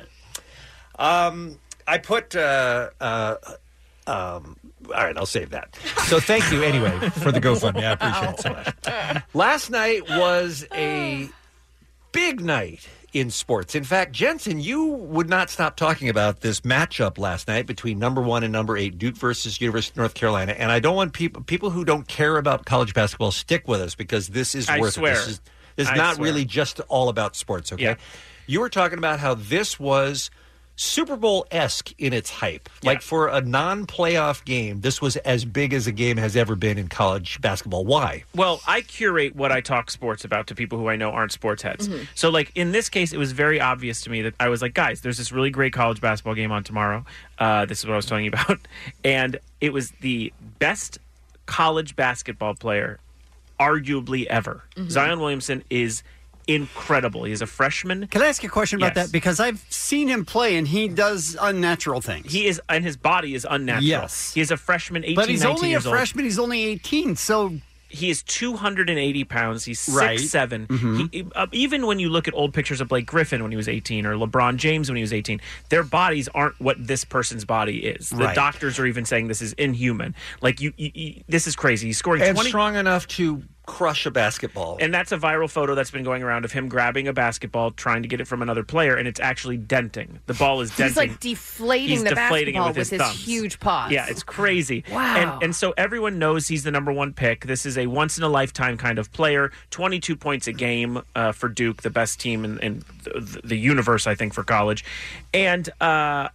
Um, I put. Uh, uh, um, all right, I'll save that. So thank you anyway for the GoFundMe. I appreciate it so much. Last night was a big night in sports. In fact, Jensen, you would not stop talking about this matchup last night between number one and number eight, Duke versus University of North Carolina. And I don't want people people who don't care about college basketball stick with us because this is I worth swear. it. This is, this is I not swear. really just all about sports. Okay, Yeah. you were talking about how this was Super Bowl-esque in its hype. Like for a non-playoff game, this was as big as a game has ever been in college basketball. Why? Well, I curate what I talk sports about to people who I know aren't sports heads. Mhm. So, like, in this case, it was very obvious to me that I was like, guys, there's this really great college basketball game on tomorrow. Uh, this is what I was telling you about. And it was the best college basketball player, arguably ever. Mhm. Zion Williamson is incredible. He's a freshman. Can I ask you a question about Yes. that? Because I've seen him play, and he does unnatural things. He is, and his body is unnatural. Yes. He is a freshman, eighteen, But he's nineteen only a years old. freshman. He's only eighteen. So He is two hundred eighty pounds. He's six Right. seven. Mhm. He, uh, even when you look at old pictures of Blake Griffin when he was eighteen or LeBron James when he was eighteen, their bodies aren't what this person's body is. The Right. doctors are even saying this is inhuman. Like you, you, you this is crazy. He's scoring And twenty strong enough to crush a basketball. And that's a viral photo that's been going around of him grabbing a basketball, trying to get it from another player, and it's actually denting. The ball is denting. He's like deflating He's the deflating it basketball with with his his, thumbs. huge paws. Yeah, it's crazy. Wow. And and so everyone knows he's the number one pick. This is a once in a lifetime kind of player. twenty-two points a game uh, for Duke, the best team in, in the, the universe, I think, for college. And uh,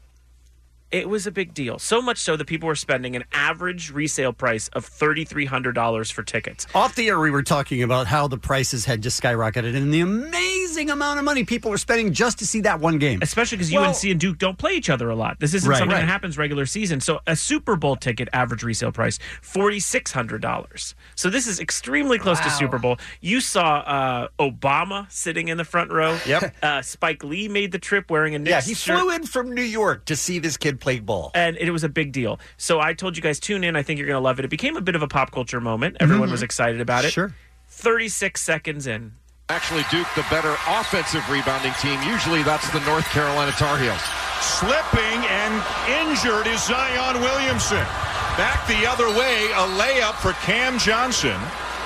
it was a big deal. So much so that people were spending an average resale price of three thousand three hundred dollars for tickets. Off the air, we were talking about how the prices had just skyrocketed and the amazing amount of money people were spending just to see that one game. Especially because Well- U N C and Duke don't play each other a lot. This isn't Right. something Right. that happens regular season. So a Super Bowl ticket average resale price, four thousand six hundred dollars. So this is extremely close to Wow. Super Bowl. You saw uh, Obama sitting in the front row. Yep. Uh, Spike Lee made the trip wearing a Knicks Yeah, he shirt. flew in from New York to see this kid play ball. And it was a big deal. So I told you guys, tune in. I think you're going to love it. It became a bit of a pop culture moment. Everyone Mhm. was excited about it. Sure. thirty-six seconds in. Actually, Duke, the better offensive rebounding team. Usually that's the North Carolina Tar Heels. Slipping and injured is Zion Williamson. Back the other way, a layup for Cam Johnson.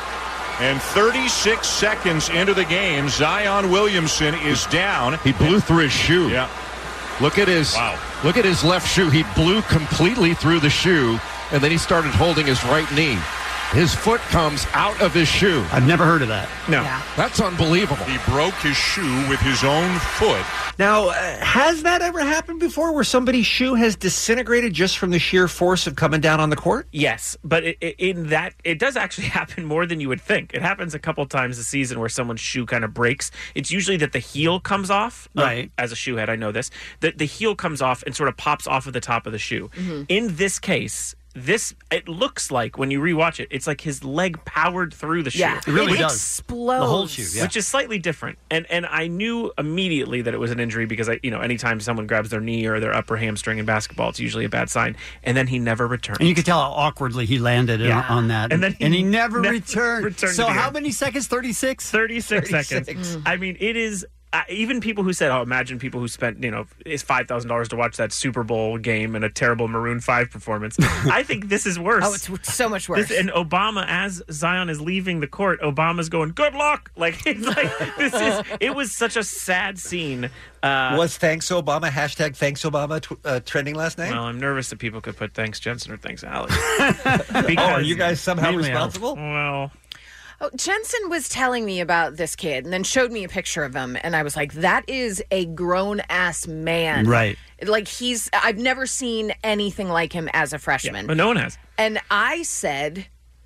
And thirty-six seconds into the game, Zion Williamson is down. He blew through his shoe. Yeah. Look at his Wow. look at his left shoe. He blew completely through the shoe, and then he started holding his right knee. His foot comes out of his shoe. I've never heard of that. No. That's unbelievable. He broke his shoe with his own foot. Now, uh, has that ever happened before where somebody's shoe has disintegrated just from the sheer force of coming down on the court? Yes, but it, it, in that, it does actually happen more than you would think. It happens a couple times a season where someone's shoe kind of breaks. It's usually that the heel comes off. Uh, Right. as a shoe head, I know this. The, the heel comes off and sort of pops off of the top of the shoe. Mhm. In this case, this it looks like when you rewatch it, it's like his leg powered through the shoe. Yeah, It really which, does. explodes. The whole shoe, yeah. Which is slightly different. And and I knew immediately that it was an injury because I, you know, anytime someone grabs their knee or their upper hamstring in basketball, it's usually a bad sign. And then he never returned. And you could tell how awkwardly he landed Yeah. on that. And then he never, never returned. returned So to the how game. many seconds? thirty-six? thirty-six, thirty-six. seconds. I mean, it is. Uh, even people who said, "Oh, imagine people who spent, you know, is five thousand dollars to watch that Super Bowl game and a terrible Maroon Five performance." I think this is worse. Oh, it's so much worse. This, and Obama, as Zion is leaving the court, Obama's going, "Good luck!" Like it's like this is. It was such a sad scene. Uh, Was Thanks Obama, hashtag Thanks Obama tw- uh, trending last night? well, I'm nervous that people could put "Thanks Jensen" or "Thanks Alex." Oh, are you guys somehow Mainly Alex. responsible? Well. Oh, Jensen was telling me about this kid and then showed me a picture of him. And I was like, that is a grown ass man. Right. Like he's, I've never seen anything like him as a freshman. But no one has. And I said,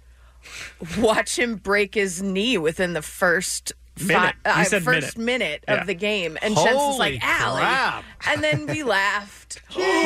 watch him break his knee within the first Minute. fi- You uh, said first minute. minute, Yeah. of the game. And Jensen's Holy like, Allie. crap. And then we laughed.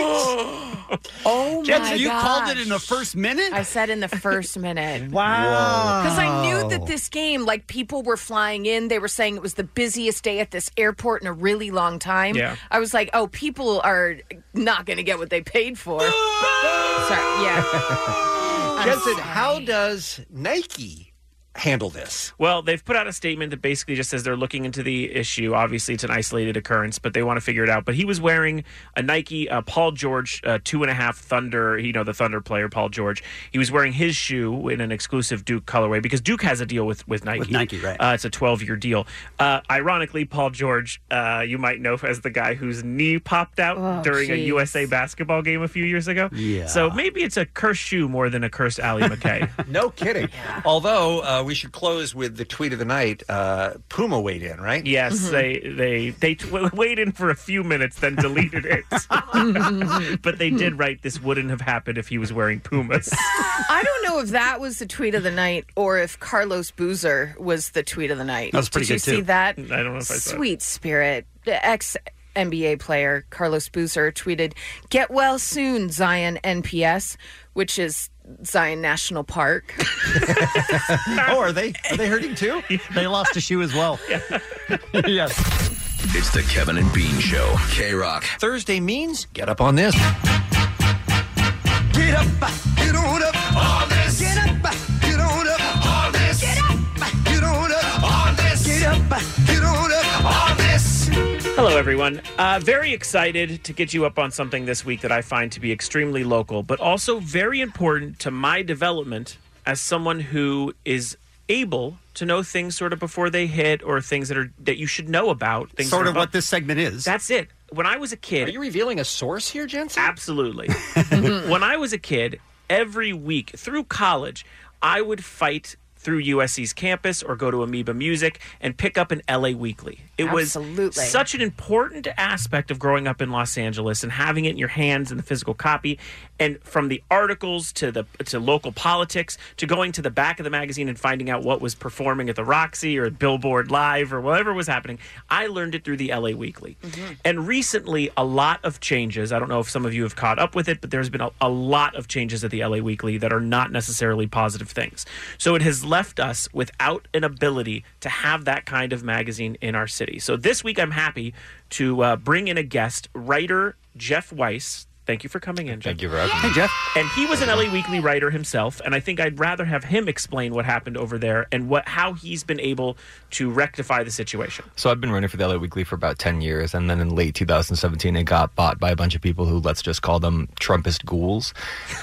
Oh, Jensen, my you gosh. called it in the first minute? I said in the first minute. Wow. Because I knew that this game, like people were flying in. They were saying it was the busiest day at this airport in a really long time. Yeah. I was like, oh, people are not going to get what they paid for. Sorry. Yeah. I'm Jensen, sorry. how does Nike handle this? Well, they've put out a statement that basically just says they're looking into the issue. Obviously, it's an isolated occurrence, but they want to figure it out. But he was wearing a Nike uh, Paul George uh, two and a half Thunder, you know, the Thunder player, Paul George. He was wearing his shoe in an exclusive Duke colorway because Duke has a deal with, with Nike. With Nike, right. Uh, it's a twelve-year deal. Uh, ironically, Paul George, uh, you might know as the guy whose knee popped out Oh, during a geez. U S A basketball game a few years ago. Yeah. So maybe it's a cursed shoe more than a cursed Allie McKay. No kidding. Although uh, we should close with the tweet of the night. Uh, Puma weighed in, right? Yes, they they they tw- weighed in for a few minutes, then deleted it. But they did write this wouldn't have happened if he was wearing Pumas. I don't know if that was the tweet of the night or if Carlos Boozer was the tweet of the night. That was pretty Did good, you see too. that? I don't know if I saw it. Sweet spirit. The ex N B A player Carlos Boozer tweeted, "Get well soon, Zion N P S," which is Zion National Park. Oh, are they are they hurting too? They lost a shoe as well. Yes. It's the Kevin and Bean Show. K-Rock. Thursday means get up on this. Get up, get on up on this. Get up, get on up on Hello, everyone. Uh, very excited to get you up on something this week that I find to be extremely local, but also very important to my development as someone who is able to know things sort of before they hit, or things that are that you should know about. Things Sort that are of about- what this segment is. That's it. When I was a kid... Are you revealing a source here, Jensen? Absolutely. When I was a kid, every week through college, I would fight through U S C's campus or go to Amoeba Music and pick up an L A Weekly. It Absolutely. was such an important aspect of growing up in Los Angeles and having it in your hands in the physical copy. And from the articles to the to local politics to going to the back of the magazine and finding out what was performing at the Roxy or Billboard Live or whatever was happening, I learned it through the L A Weekly. Mm-hmm. And recently, a lot of changes. I don't know if some of you have caught up with it, but there's been a, a lot of changes at the L A Weekly that are not necessarily positive things. So it has left us without an ability to have that kind of magazine in our city. So this week, I'm happy to uh, bring in a guest, writer Jeff Weiss. Thank you for coming in, Jeff. Thank you for having me. Hey, Jeff. And he was an L A Weekly writer himself, and I think I'd rather have him explain what happened over there and what how he's been able to rectify the situation. So I've been writing for the L A Weekly for about ten years, and then in late two thousand seventeen, it got bought by a bunch of people who, let's just call them Trumpist ghouls,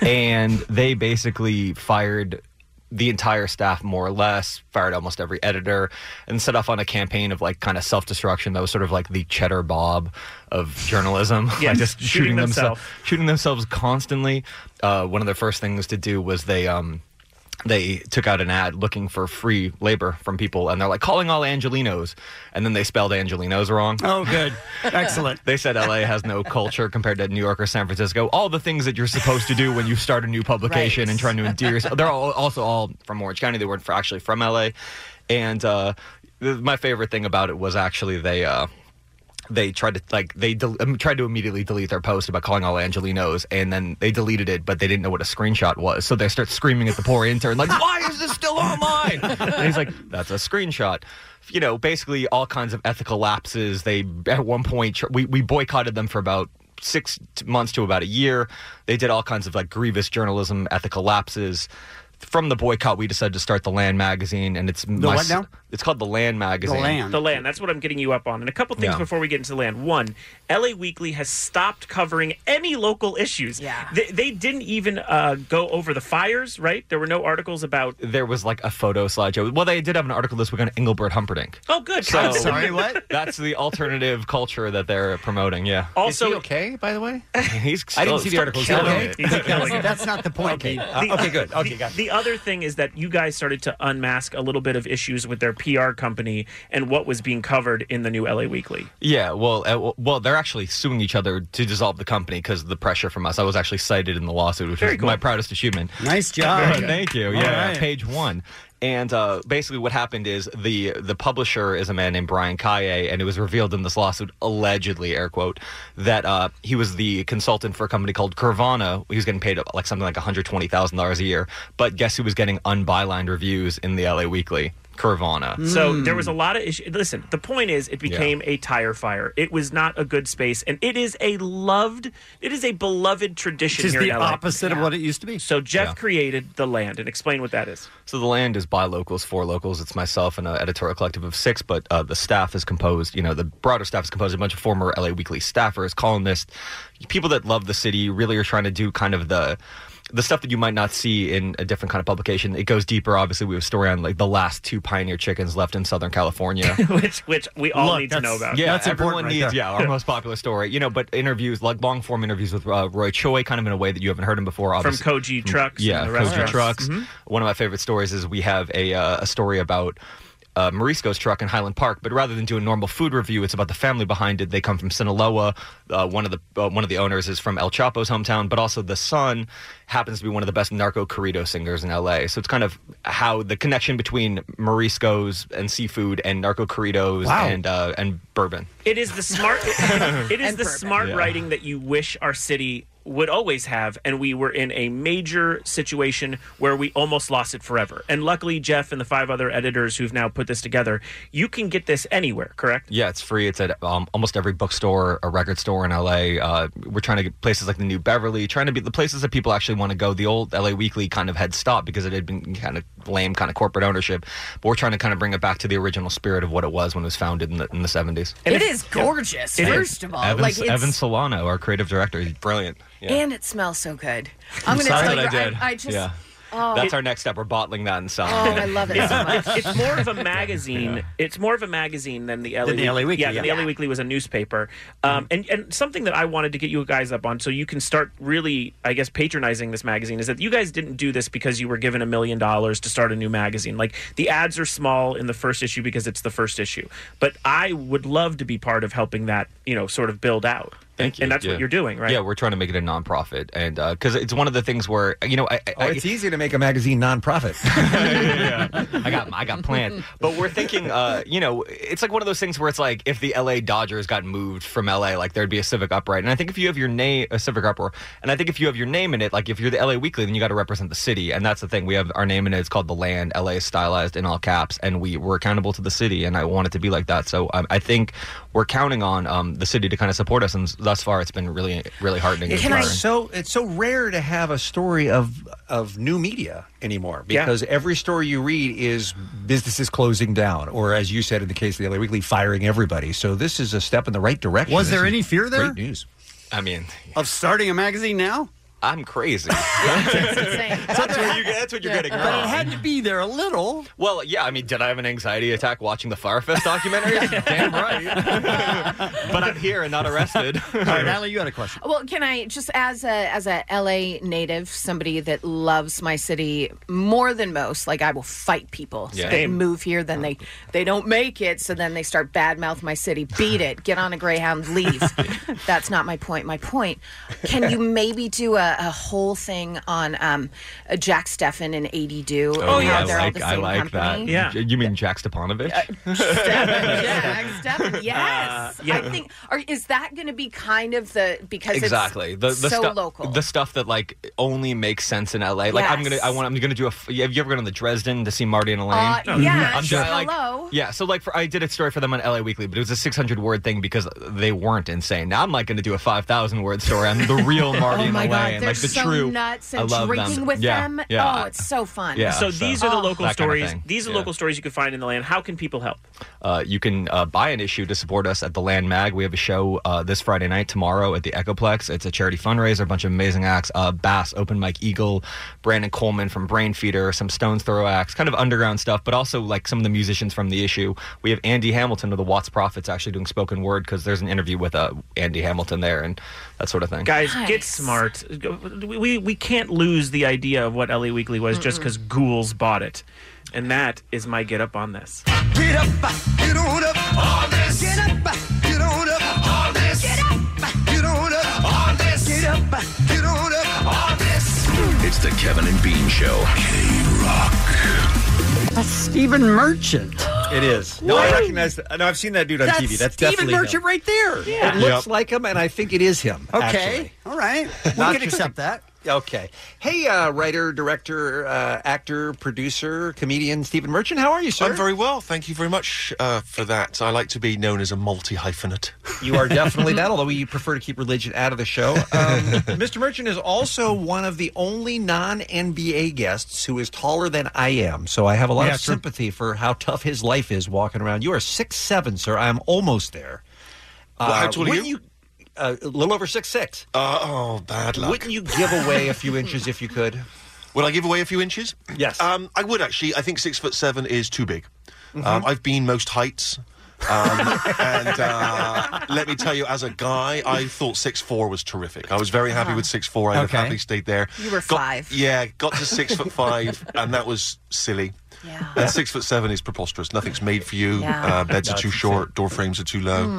and they basically fired the entire staff, more or less, fired almost every editor, and set off on a campaign of like kind of self-destruction that was sort of like the Cheddar Bob of journalism. Yes, like just shooting shooting themselves. themselves, shooting themselves constantly. Uh, one of their first things to do was they um, they took out an ad looking for free labor from people, and they're like, calling all Angelinos, and then they spelled Angelinos wrong. Oh, good. Excellent. They said L A has no culture compared to New York or San Francisco. All the things that you're supposed to do when you start a new publication Right. and trying to endear yourself. They're all, also all from Orange County. They weren't for, actually from L A. And uh, th- my favorite thing about it was actually they... Uh, They tried to like they del- um, tried to immediately delete their post about calling all Angelinos, and then they deleted it, but they didn't know what a screenshot was. So they start screaming at the poor intern, like, "Why is this still online?" And he's like, "That's a screenshot." You know, basically all kinds of ethical lapses. They at one point tr- we we boycotted them for about six t- months to about a year. They did all kinds of like grievous journalism, ethical lapses. From the boycott, we decided to start the Land magazine, and it's The what now? It's called the Land magazine. The Land. The Land. That's what I'm getting you up on. And a couple things Yeah. before we get into the Land. One, L A Weekly has stopped covering any local issues. Yeah. They, they didn't even uh, go over the fires, right? There were no articles about... There was like a photo slideshow. Well, they did have an article this week on Engelbert Humperdinck. Oh, good. So, I'm sorry, what? That's the alternative culture that they're promoting, yeah. Also, Is he okay, by the way? He's I didn't still- see the still article. Is he killing okay? it. He's killing it. That's not the point, Pete. Uh, okay, good. Okay, the, got it. the other thing is that you guys started to unmask a little bit of issues with their P R company and what was being covered in the new L A Weekly. Yeah, well, uh, well, they're actually suing each other to dissolve the company because of the pressure from us. I was actually cited in the lawsuit, which Very is cool. my proudest achievement. Nice job. Thank you. All Yeah, right. page one. And uh, basically what happened is the the publisher is a man named Brian Kaye, and it was revealed in this lawsuit, allegedly, air quote, that uh, he was the consultant for a company called Curvana. He was getting paid like something like one hundred twenty thousand dollars a year. But guess who was getting unbylined reviews in the L A Weekly? Curvana. So there was a lot of issues. Listen, the point is it became a tire fire. It was not a good space, and it is a loved, it is a beloved tradition Which is here the in L A. opposite of what it used to be. So Jeff Yeah. created The Land, and explain what that is. So the Land is by locals, for locals. It's myself and an editorial collective of six, but uh, the staff is composed, you know, the broader staff is composed of a bunch of former L A Weekly staffers, columnists, people that love the city, really are trying to do kind of the the stuff that you might not see in a different kind of publication. It goes deeper. Obviously, we have a story on like the last two pioneer chickens left in Southern California. which which we all Look, need to know that's- about. Yeah, That's everyone important right needs. there. Yeah, our most popular story. You know, but interviews like long form interviews with uh, Roy Choi, kind of in a way that you haven't heard him before. From Obviously. Koji Trucks. Yeah, and the Koji restaurants. Trucks. Mhm. One of my favorite stories is we have a uh, a story about uh, Morisco's truck in Highland Park, but rather than do a normal food review, it's about the family behind it. They come from Sinaloa. Uh, one of the uh, one of the owners is from El Chapo's hometown, but also the son happens to be one of the best narco corrido singers in L A. So it's kind of how the connection between Morisco's and seafood and narco corridos Wow. and uh, and bourbon. It is the smart. It is And the bourbon. smart Yeah. writing that you wish our city would always have, and we were in a major situation where we almost lost it forever. And luckily, Jeff and the five other editors who've now put this together, you can get this anywhere, correct? Yeah, it's free. It's at um, almost every bookstore, a record store in L A. Uh, we're trying to get places like the New Beverly, trying to be the places that people actually want to go. The old L A Weekly kind of had stopped because it had been kind of lame, kind of corporate ownership. But we're trying to kind of bring it back to the original spirit of what it was when it was founded in the, in the seventies. It is gorgeous, It first is. of all. Evan, like it's, Evan Solano, our creative director, he's brilliant. Yeah. And it smells so good. I'm I'm going to sorry tell that you, I did. I, I just... Yeah. Oh. That's our next step. We're bottling that and selling Oh, it. I love it It's, so much. it's, it's more of a magazine. It's more of a magazine than the L A, Than the L A Weekly, Yeah, yeah. the L A Weekly was a newspaper. Um, and, and something that I wanted to get you guys up on so you can start really, I guess, patronizing this magazine is that you guys didn't do this because you were given a million dollars to start a new magazine. Like, the ads are small in the first issue because it's the first issue. But I would love to be part of helping that, you know, sort of build out. Thank and, you. And that's Yeah. what you're doing, right? Yeah, we're trying to make it a nonprofit, and because it's one of the things where you know, I, I, Oh, it's easy to make a magazine nonprofit. I got I got planned, but we're thinking, uh, you know, it's like one of those things where it's like if the L A Dodgers got moved from L A, like there'd be a civic upright, and I think if you have your name, a civic uproar, and I think if you have your name in it, like if you're the L A Weekly, then you got to represent the city, and that's the thing. We have our name in it. It's called The Land. L A is stylized in all caps, and we we're accountable to the city, and I want it to be like that. So um, I think we're counting on um, the city to kind of support us, and thus far it's been really really heartening. and Can I, inspiring. so it's so rare to have a story of of new media anymore because every story you read is businesses closing down, or as you said in the case of the L A Weekly, firing everybody. So this is a step in the right direction. Was This there is any fear there? Great news. I mean, of starting a magazine now? I'm crazy. That's That's what, you, that's what you're getting But wrong. it had to be there a little. Well, yeah, I mean, did I have an anxiety attack watching the Firefest documentaries? Damn right. But I'm here and not arrested. All right, Natalie, you had a question. Well, can I just, as a as a L A native, somebody that loves my city more than most, like I will fight people so Yeah. they Same. move here, then they they don't make it, so then they start badmouth my city. Beat it, get on a Greyhound, leave. That's not my point. My point. Can you maybe do a, a whole thing on um, uh, Jack Steffen and A D Do? Oh, and yeah, how I they're all like, the I same like company? that. J- You mean Jack Stepanovich? Jack Steffen, yes. Uh, yeah. I think. Or is that going to be kind of the because Exactly. it's The, the so stuff, local? the stuff that like only makes sense in L A. Like I'm Yes. gonna, I want, I'm gonna do a. f- Have you ever gone to the Dresden to see Marty and Elaine? Uh, yes. I'm sure, like, Hello. Yeah, so like for, I did a story for them on L A Weekly, but it was a six hundred word thing because they weren't insane. Now I'm like going to do a five thousand word story on the real Marty Oh and my Elaine, God, they're like the so true. nuts I and love drinking them. with Yeah, them. yeah. Oh, it's so fun. Yeah, so, so- these are the Oh. local That kind of stories. thing. These are Yeah. local stories you can find in the land. How can people help? Uh, you can uh, buy an issue to support us at the Land Mag. We have a show uh, this Friday night, tomorrow at the Echoplex. It's a charity fundraiser, a bunch of amazing acts. Uh, Bass, Open Mike Eagle, Brandon Coleman from Brain Feeder, some Stones Throw acts, kind of underground stuff, but also like some of the musicians from the issue. We have Andy Hamilton of the Watts Prophets actually doing spoken word because there's an interview with uh, Andy Hamilton there and that sort of thing. Guys, get smart. We we can't lose the idea of what L A Weekly was just because ghouls bought it. And that is my get up on this. Get up, get on up on this. Get up, get on up on this. Get up, get on up on this. Get up, get on up on this. It's the Kevin and Bean Show. K-Rock. That's Stephen Merchant. It is. No, I recognize that. No, I've seen that dude on That's T V. That's Stephen definitely Merchant him. right there. It looks like him, and I think it is him. Okay. actually. All right. We Not can just- accept that. Okay. Hey, uh, writer, director, uh, actor, producer, comedian Stephen Merchant. How are you, sir? I'm very well. Thank you very much uh, for that. I like to be known as a multi-hyphenate. You are definitely that, although we prefer to keep religion out of the show. Um, Mister Merchant is also one of the only non-N B A guests who is taller than I am, so I have a lot Yeah, of true. sympathy for how tough his life is walking around. You are six seven, sir. I am almost there. Well, how tall are wouldn't you? Uh, a little over six six. Uh, oh, bad luck. Wouldn't you give away a few inches if you could? Would I give away a few inches? Yes. Um, I would actually. I think six foot seven is too big. Mhm. Um, I've been most heights. Um, and uh, let me tell you, as a guy, I thought six four was terrific. I was very happy with six four. I Okay. have happily stayed there. You were Got- five. Yeah, got to six foot five, and that was silly. Yeah. And six foot seven is preposterous. Nothing's made for you. Yeah. Uh, beds No, are too it's short. Door frames are too low. Mm.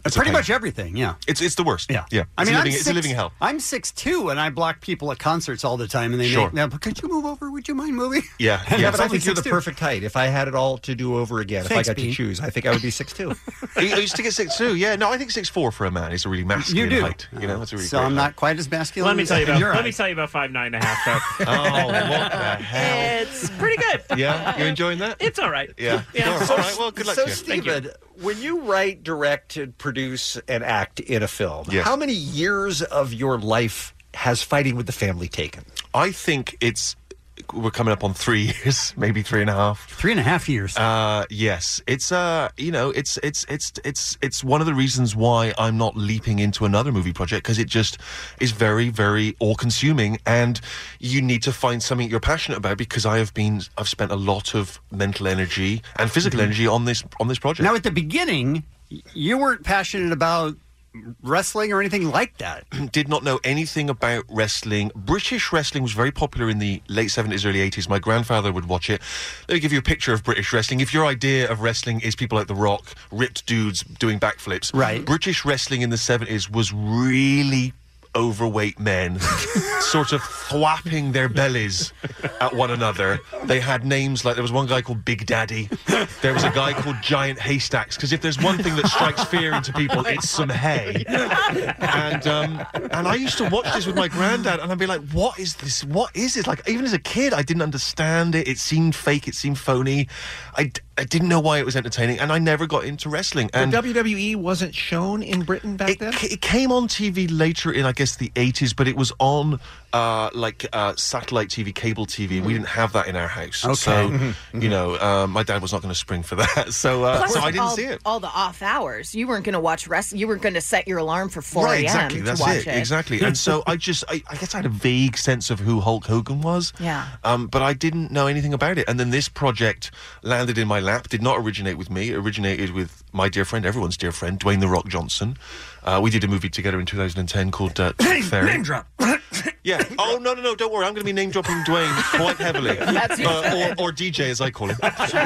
It's a Pretty pain. much everything, yeah. It's it's the worst. Yeah. yeah. I It's mean, a I'm living, it's a six- living hell. I'm six two, and I block people at concerts all the time, and they Sure. make, now, but could you move over? Would you mind moving? Yeah, Yeah, yeah. but I think you're the perfect height. If I had it all to do over again, Thanks, if I got Bean. to choose, I think I would be six two. I I used to get six two. Yeah, no, I think six four for a man is a really masculine You do. height. You know, it's a really So great I'm height. not quite as masculine. Let me as tell you about. your Let height. me tell you about five nine and a half. Though. Oh, what the hell? It's pretty good. Yeah, you're enjoying that? It's all right. Yeah. Yeah. All right. Well, good luck So, to you. Thank you. Stephen, when you write, direct, and produce, and act in a film, Yes. how many years of your life has Fighting with the Family taken? I think it's we're coming up on three years, maybe three and a half. Three and a half years. Uh, yes, it's uh, you know, it's it's it's it's it's one of the reasons why I'm not leaping into another movie project, because it just is very very all-consuming, and you need to find something you're passionate about. Because I have been, I've spent a lot of mental energy and physical Mhm. energy on this on this project. Now, at the beginning, y- you weren't passionate about wrestling or anything like that. Did not know anything about wrestling. British wrestling was very popular in the late seventies, early eighties. My grandfather would watch it. Let me give you a picture of British wrestling. If your idea of wrestling is people like The Rock, ripped dudes doing backflips, right? British wrestling in the seventies was really overweight men sort of thwapping their bellies at one another. They had names like, there was one guy called Big Daddy, there was a guy called Giant Haystacks, because if there's one thing that strikes fear into people, it's some hay. And um, and I used to watch this with my granddad, and I'd be like, what is this? What is it? Like, even as a kid, I didn't understand it. It seemed fake, it seemed phony. I, d- I didn't know why it was entertaining, and I never got into wrestling. The And W W E wasn't shown in Britain back it, then? ca- it came on T V later in, I guess, the eighties, but it was on uh, like uh, satellite T V, cable T V, and we didn't have that in our house. Okay. So, Mhm. you know, uh, my dad was not going to spring for that. So, uh, Plus, so I didn't all, see it. all the off hours. You weren't going to watch wrestling. You were going to set your alarm for four Right, a.m. exactly. to That's watch it. it. Exactly. And so I just, I, I guess I had a vague sense of who Hulk Hogan was. Yeah. Um, but I didn't know anything about it. And then this project landed in my lap. Did not originate with me. It originated with my dear friend, everyone's dear friend, Dwayne The Rock Johnson. Uh, we did a movie together in two thousand ten called uh, Tooth Fairy. Name drop. Yeah. Oh, no, no, no, don't worry. I'm going to be name dropping Dwayne quite heavily. That's you uh, said. or, or D J, as I call him.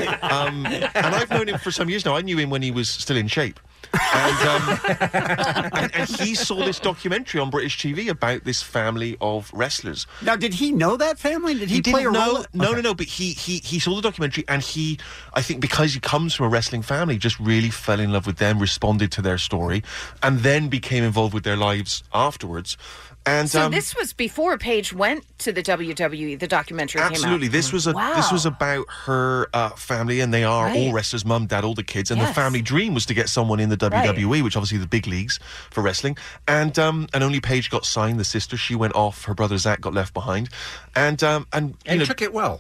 Um, and I've known him for some years now. I knew him when he was still in shape. And, um, and, and he saw this documentary on British T V about this family of wrestlers. Now, did he know that family? Did he, He play didn't a know, role? no, Okay. no, no. But he, he he saw the documentary, and he, I think, because he comes from a wrestling family, just really fell in love with them, responded to their story, and then became involved with their lives afterwards. And So um, this was before Paige went to the W W E. The documentary absolutely, came out. this was a wow. this was about her uh, family, and they are Right. all wrestlers, mum, dad, all the kids, and the Yes. family dream was to get someone in the W W E, which obviously the big leagues for wrestling. And um, and only Paige got signed, the sister. She went off. Her brother Zach got left behind, and um, and you And know, took it well.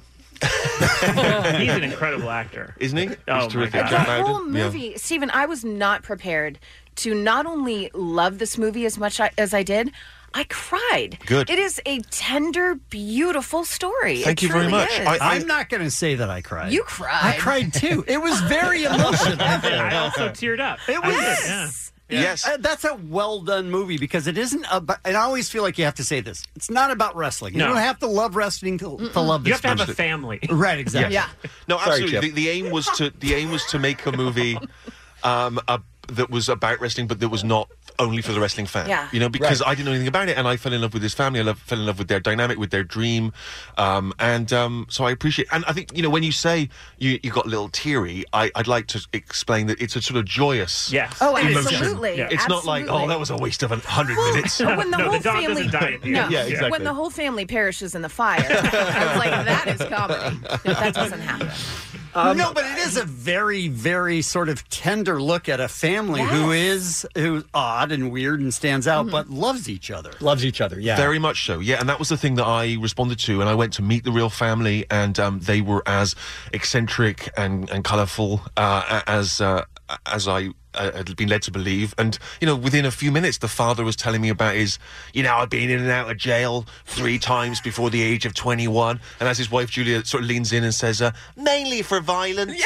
He's an incredible actor, isn't he? Oh, He's my terrific. God. John The Loudon. whole Yeah. movie, Stephen, I was not prepared to not only love this movie as much I, as I did, I cried. Good. It is a tender, beautiful story. Thank It you very truly much. is. I- I- I'm not going to say that I cried. You cried. I cried too. It was very emotional. I also teared up. It I was. did, Yes. yeah. Yes. Uh, that's a well done movie because it isn't about, and I always feel like you have to say this. It's not about wrestling. You No. don't have to love wrestling to, to love You this have to have movie. a family. Right, exactly. Yeah. No, Sorry, absolutely. Chip. the, the aim was to the aim was to make a movie um, a, that was about wrestling, but that was not only for the wrestling fan. Yeah. You know, because Right. I didn't know anything about it, and I fell in love with this family. I love, fell in love with their dynamic, with their dream, um, and um, so I appreciate. And I think, you know, when you say you you got a little teary, I, I'd like to explain that it's a sort of joyous. Yes. Oh, emotion. absolutely. Yeah. It's not like, Absolutely. oh, that was a waste of a hundred Well, minutes. when the No, whole the dog family, doesn't die at the no, end. Yeah, exactly. when the whole family perishes in the fire, I was like, that is comedy. No, that doesn't happen. no, but it is a very, very sort of tender look at a family who is who's odd and weird and stands out, but loves each other. Loves each other, yeah. Very much so, yeah. And that was the thing that I responded to. And I went to meet the real family, and um, they were as eccentric and, and colourful uh, as uh, as I uh, had been led to believe. And, you know, within a few minutes, the father was telling me about his, you know, I'd been in and out of jail three times before the age of twenty-one. And as his wife, Julia, sort of leans in and says, uh, mainly for violence.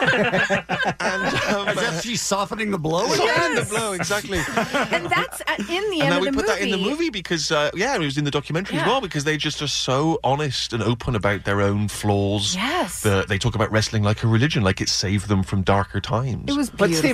and um, As if she's softening the blow. softening the blow, exactly. And that's at, in the And end now of we the put movie. that in the movie because, uh, yeah, it was in the documentary as Yeah. well, because they just are so honest and open about their own flaws. Yes. The, they talk about wrestling like a religion, like it saved them from darker times. It was But beautiful. Stephen Merchant,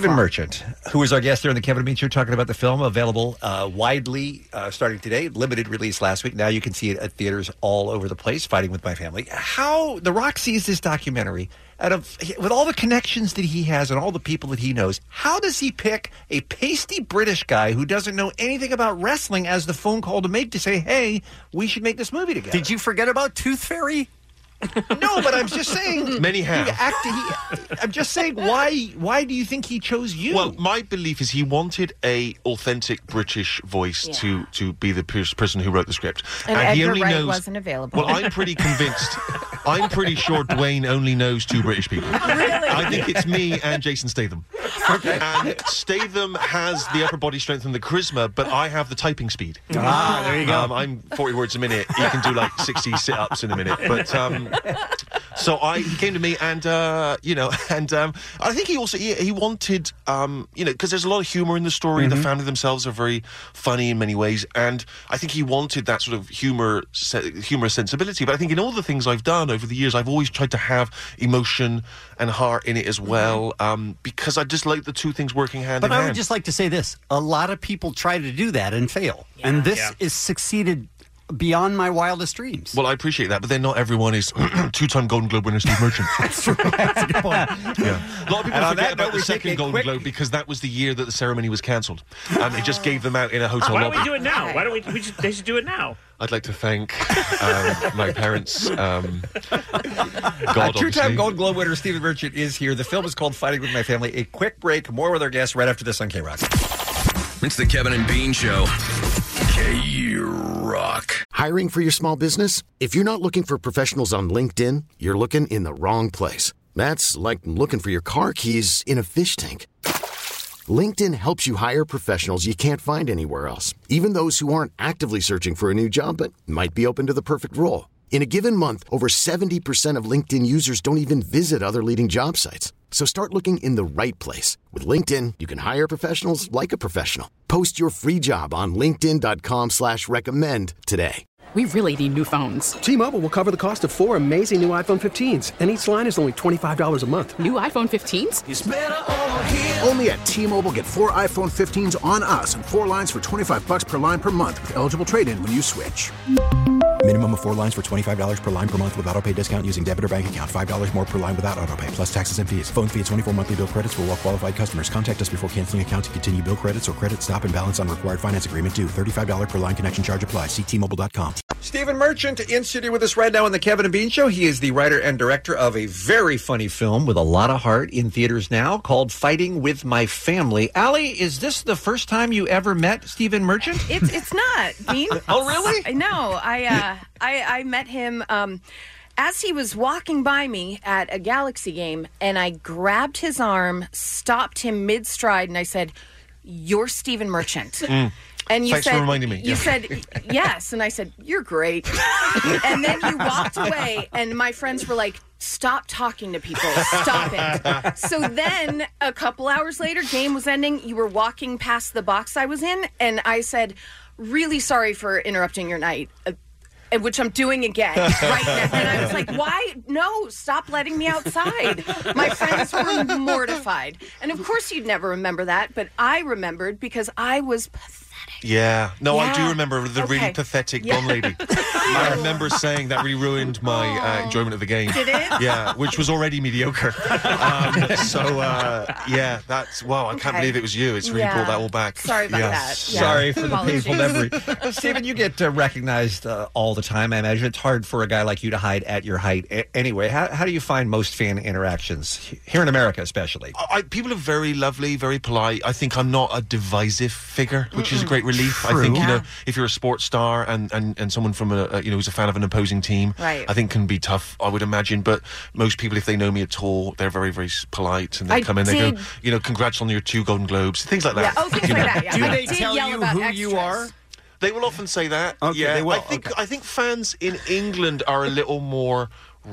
Merchant, who is our guest here on the Kevin and Bean Show, talking about the film, available uh, widely uh, starting today, limited release last week. Now you can see it at theaters all over the place, Fighting with My Family. How The Rock sees this documentary, out of with all the connections that he has and all the people that he knows, how does he pick a pasty British guy who doesn't know anything about wrestling as the phone call to make to say, hey, we should make this movie together? Did you forget about Tooth Fairy? No, but I'm just saying. Many have. He act, he, I'm just saying, why Why do you think he chose you? Well, my belief is he wanted a authentic British voice Yeah. to to be the pers- person who wrote the script. And, he Edgar only Wright knows. wasn't available. Well, I'm pretty convinced. I'm pretty sure Dwayne only knows two British people. Really? I think it's me and Jason Statham. And Statham has the upper body strength and the charisma, but I have the typing speed. Ah, there you go. Um, I'm forty words a minute. He can do like sixty sit-ups in a minute. But um, so I, he came to me, and uh, you know, and um, I think he also he, he wanted, um, you know, because there's a lot of humor in the story. Mm-hmm. The family themselves are very funny in many ways, and I think he wanted that sort of humor, se- humorous sensibility. But I think in all the things I've done over the years, I've always tried to have emotion and heart in it as well, um, because I just like the two things working hand But in I hand. would just like to say this. A lot of people try to do that and fail. And this Yeah. is succeeded beyond my wildest dreams. Well, I appreciate that, but then not everyone is two-time Golden Globe winner Steve Merchant. That's true. That's a good point. Yeah. A lot of people And on forget that about note, the we take second a Golden quick- Globe because that was the year that the ceremony was cancelled. Um, they just gave them out in a hotel Why don't lobby. we do it now? Why don't we? we just, they should do it now. I'd like to thank um, my parents. Um, Uh, God, two-time obviously. Gold Globe winner Stephen Merchant is here. The film is called Fighting with My Family. A quick break. More with our guests right after this on K-Rock. It's the Kevin and Bean Show. K-Rock. Hiring for your small business? If you're not looking for professionals on LinkedIn, you're looking in the wrong place. That's like looking for your car keys in a fish tank. LinkedIn helps you hire professionals you can't find anywhere else, even those who aren't actively searching for a new job but might be open to the perfect role. In a given month, over seventy percent of LinkedIn users don't even visit other leading job sites. So start looking in the right place. With LinkedIn, you can hire professionals like a professional. Post your free job on linkedin.com slash recommend today. We really need new phones. T-Mobile will cover the cost of four amazing new iPhone fifteens, and each line is only twenty-five dollars a month. New iPhone fifteens? It's better over here. Only at T-Mobile, get four iPhone fifteens on us and four lines for twenty-five bucks per line per month with eligible trade-in when you switch. Minimum of four lines for twenty-five dollars per line per month with autopay discount using debit or bank account. five dollars more per line without autopay, plus taxes and fees. Phone fee at twenty-four monthly bill credits for well-qualified customers. Contact us before canceling account to continue bill credits or credit stop and balance on required finance agreement due. thirty-five dollars per line connection charge applies. See T Mobile dot com. Stephen Merchant in studio with us right now on the Kevin and Bean Show. He is the writer and director of a very funny film with a lot of heart in theaters now called Fighting with My Family. Allie, is this the first time you ever met Stephen Merchant? It's it's not, Bean. Oh, really? No, I uh, I, I met him um, as he was walking by me at a Galaxy game, and I grabbed his arm, stopped him mid stride, and I said, "You're Stephen Merchant." Mm. And you Thanks said, for reminding me. You Yeah. said yes, and I said, "You're great." And then you walked away, and my friends were like, "Stop talking to people. Stop it." So then, a couple hours later, game was ending. You were walking past the box I was in, and I said, "Really sorry for interrupting your night." Uh, and which I'm doing again right now. And I was like, why? No, stop letting me outside. My friends were mortified. And of course you'd never remember that, but I remembered because I was pathetic. Yeah. No, I do Yeah. remember the Okay. really pathetic Yeah. blonde lady. I remember saying that really ruined my uh, enjoyment of the game. Did it? Yeah, which was already mediocre. Um, so, uh, yeah, that's, wow, I can't Okay. believe it was you. It's really Yeah. pulled that all back. Sorry about Yeah. that. Yeah. Sorry for the Apologies. painful memory. Stephen, you get uh, recognized uh, all the time. I imagine it's hard for a guy like you to hide at your height. A- anyway, how, how do you find most fan interactions here in America, especially? I, people are very lovely, very polite. I think I'm not a divisive figure, which is a great relief. I True. think, you know, Yeah. if you're a sports star and, and, and someone from a, a, you know, who's a fan of an opposing team, Right. I think can be tough, I would imagine. But most people, if they know me at all, they're very, very s- polite. And they I come in, they go, did- you know, congrats on your two Golden Globes, things like that. Yeah. Oh, things you like know. that. Yeah. Do I they did tell yell you about who you extras. are? They will often say that. Okay, yeah, they will. I think Okay. I think fans in England are a little more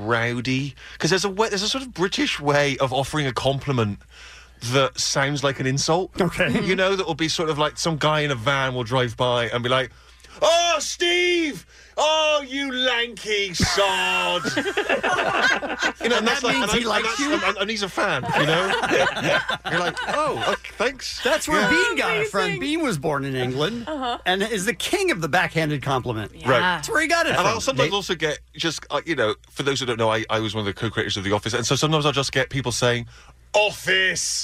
rowdy because there's a way, there's a sort of British way of offering a compliment that sounds like an insult. Okay. You know, that will be sort of like some guy in a van will drive by and be like, "Oh, Steve! Oh, you lanky sod!" You know, and that's That like, means and he I- likes and you? that's- And, and he's a fan, you know. You're like, "Oh, okay, thanks." That's where Yeah. Bean got it from. Bean was born in England Uh-huh. and is the king of the backhanded compliment. Right. That's where he got it And from. I'll sometimes also get just, uh, you know, for those who don't know, I, I was one of the co-creators of The Office, and so sometimes I'll just get people saying, "Office."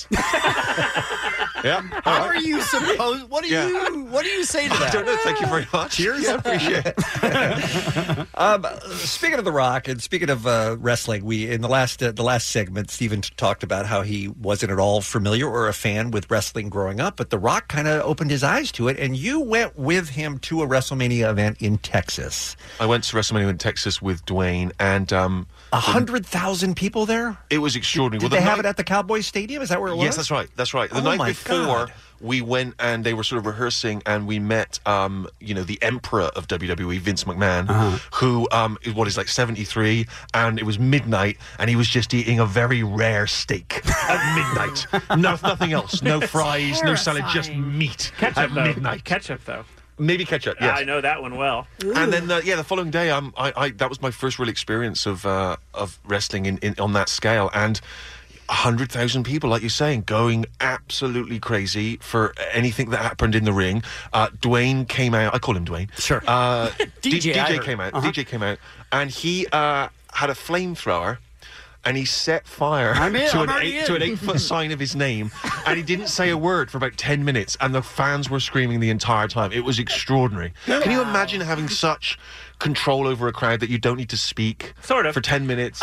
Yeah. How are you supposed? What do Yeah. you? What do you say to I that? don't know. Thank you very much. Cheers. Yeah, appreciate it. Um, speaking of The Rock and speaking of uh, wrestling, we in the last uh, the last segment, Stephen t- talked about how he wasn't at all familiar or a fan with wrestling growing up, but The Rock kind of opened his eyes to it, and you went with him to a WrestleMania event in Texas. I went to WrestleMania in Texas with Dwayne, and um, a hundred thousand people there. It was extraordinary. Did well, they the have night- it at the Cowboys Stadium? Is that where it was? Yes, that's right. That's right. The Oh, night my before, God. we went and they were sort of rehearsing, and we met, um, you know, the emperor of W W E, Vince McMahon, Uh-huh. who um, is what is like seventy-three, and it was midnight, and he was just eating a very rare steak at midnight. No, nothing else. No fries, no salad, just meat Ketchup, at though. midnight. Ketchup, though. Maybe ketchup. Yes. I know that one well. And then, uh, yeah, the following day, um, I, I that was my first real experience of uh, of wrestling in, in on that scale, and a hundred thousand people, like you're saying, going absolutely crazy for anything that happened in the ring. Uh, Dwayne came out. I call him Dwayne. Sure. Uh, D J, D- I DJ heard. came out. Uh-huh. D J came out, and he uh, had a flamethrower. And he set fire I'm in, to, I'm an already eight, to an in. eight-foot sign of his name, and he didn't say a word for about ten minutes, and the fans were screaming the entire time. It was extraordinary. Can you imagine having such control over a crowd that you don't need to speak Sort of. for ten minutes?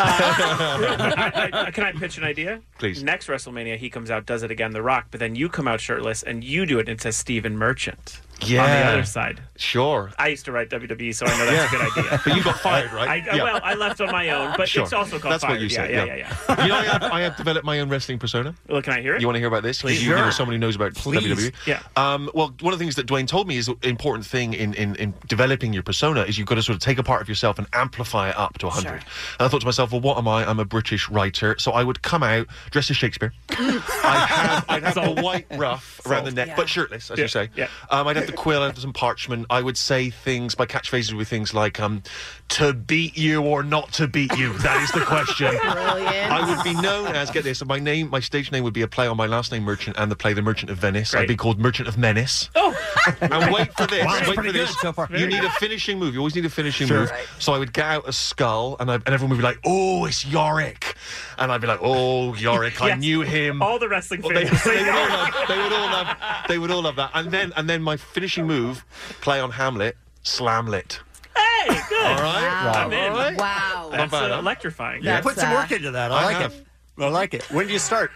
I, I, can I pitch an idea? Please. Next WrestleMania, he comes out, does it again, The Rock, but then you come out shirtless and you do it, and it says Stephen Merchant on the Yeah. other side. Sure. I used to write W W E, so I know that's a good idea. But you got fired, right? I, Yeah. Well, I left on my own, but Sure. it's also called That's fired. what you yeah, said. Yeah, Yeah, yeah, yeah. you know, I have, I have developed my own wrestling persona. Well, can I hear it? You want to hear about this? 'Cause Please. You, you know, Sure. someone who knows about Please. W W E. Yeah. Um, well, one of the things that Dwayne told me is an important thing in, in, in developing your persona is you've got to sort of take a part of yourself and amplify it up to one hundred. Sure. And I thought to myself, well, what am I? I'm a British writer. So I would come out dressed as Shakespeare. I'd have, I'd have Sold. the white ruff around the neck, Yeah. but shirtless, as Yeah, you say. yeah. Um, I'd have the quill, I'd have some parchment. I would say things, my catchphrases with things like, um, to beat you or not to beat you. That is the question. Brilliant. I would be known as, get this, my name, my stage name would be a play on my last name, Merchant, and the play The Merchant of Venice. Great. I'd be called Merchant of Menace. Oh! And wait for this, Wow, that's wait for pretty this. good so far. You need a finishing move. You always need a finishing Sure. move. So I would get out a skull, and, I, and everyone would be like, oh, it's Yorick. And I'd be like, oh, Yorick, I Yes. knew him. All the wrestling Well, they, fans. they would all love, they would all love, they would all love that. And then, and then my finishing move, play on Hamlet, Slamlet. Hey, good. All right, Wow. I'm in. All right. Wow. That's bad, uh, huh? electrifying. Yeah, That's, put some uh, work into that. I, I like have. it. I like it. When do you start?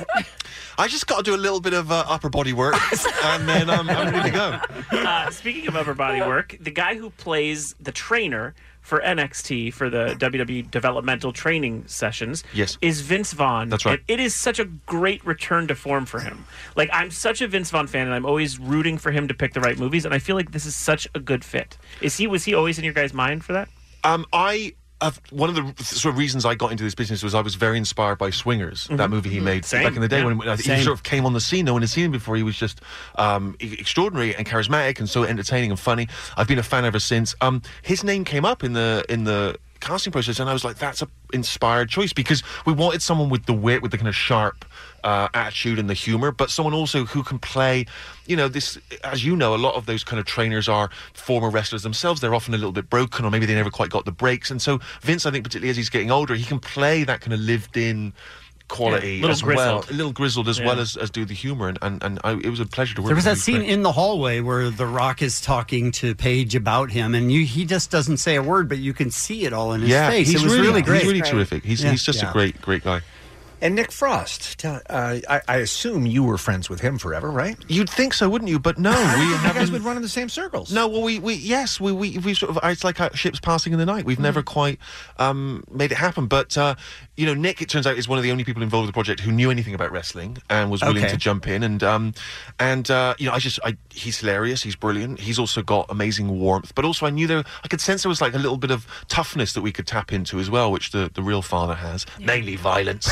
I just got to do a little bit of uh, upper body work, and then um, I'm ready to go. Uh, speaking of upper body work, the guy who plays the trainer for N X T for the W W E developmental training sessions Yes. is Vince Vaughn. That's right. And it is such a great return to form for him. Like, I'm such a Vince Vaughn fan, and I'm always rooting for him to pick the right movies, and I feel like this is such a good fit. Is he? Was he always in your guys' mind for that? Um, I have one of the sort of reasons I got into this business was I was very inspired by Swingers, that movie he made Same, back in the day yeah. when uh, he Same. sort of came on the scene. No one had seen him before. He was just um, e- extraordinary and charismatic and so entertaining and funny. I've been a fan ever since. Um, his name came up in the in the casting process, and I was like, that's a inspired choice because we wanted someone with the wit, with the kind of sharp uh, attitude and the humor, but someone also who can play, you know, this, as you know, a lot of those kind of trainers are former wrestlers themselves. They're often a little bit broken, or maybe they never quite got the breaks. And so Vince, I think, particularly as he's getting older, he can play that kind of lived in quality Yeah, little as well, grizzled. a little grizzled as Yeah. well as, as do the humor, and and, and I, it was a pleasure to work There was with him. that He scene great. in the hallway where The Rock is talking to Paige about him, and you, he just doesn't say a word, but you can see it all in his yeah, face. he's It was really, really great. He's really Great. terrific. He's Yeah. he's just Yeah. a great great guy. And Nick Frost, tell, uh, I, I assume you were friends with him forever, right? You'd think so, wouldn't you? But no, we You guys haven't. would run in the same circles. No, well, we, we yes, we, we we sort of it's like our ships passing in the night. We've never quite um, made it happen. But uh, you know, Nick, it turns out, is one of the only people involved with the project who knew anything about wrestling and was willing Okay. to jump in. And um, and uh, you know, I just I, he's hilarious. He's brilliant. He's also got amazing warmth. But also, I knew there, I could sense there was like a little bit of toughness that we could tap into as well, which the the real father has, mainly violence.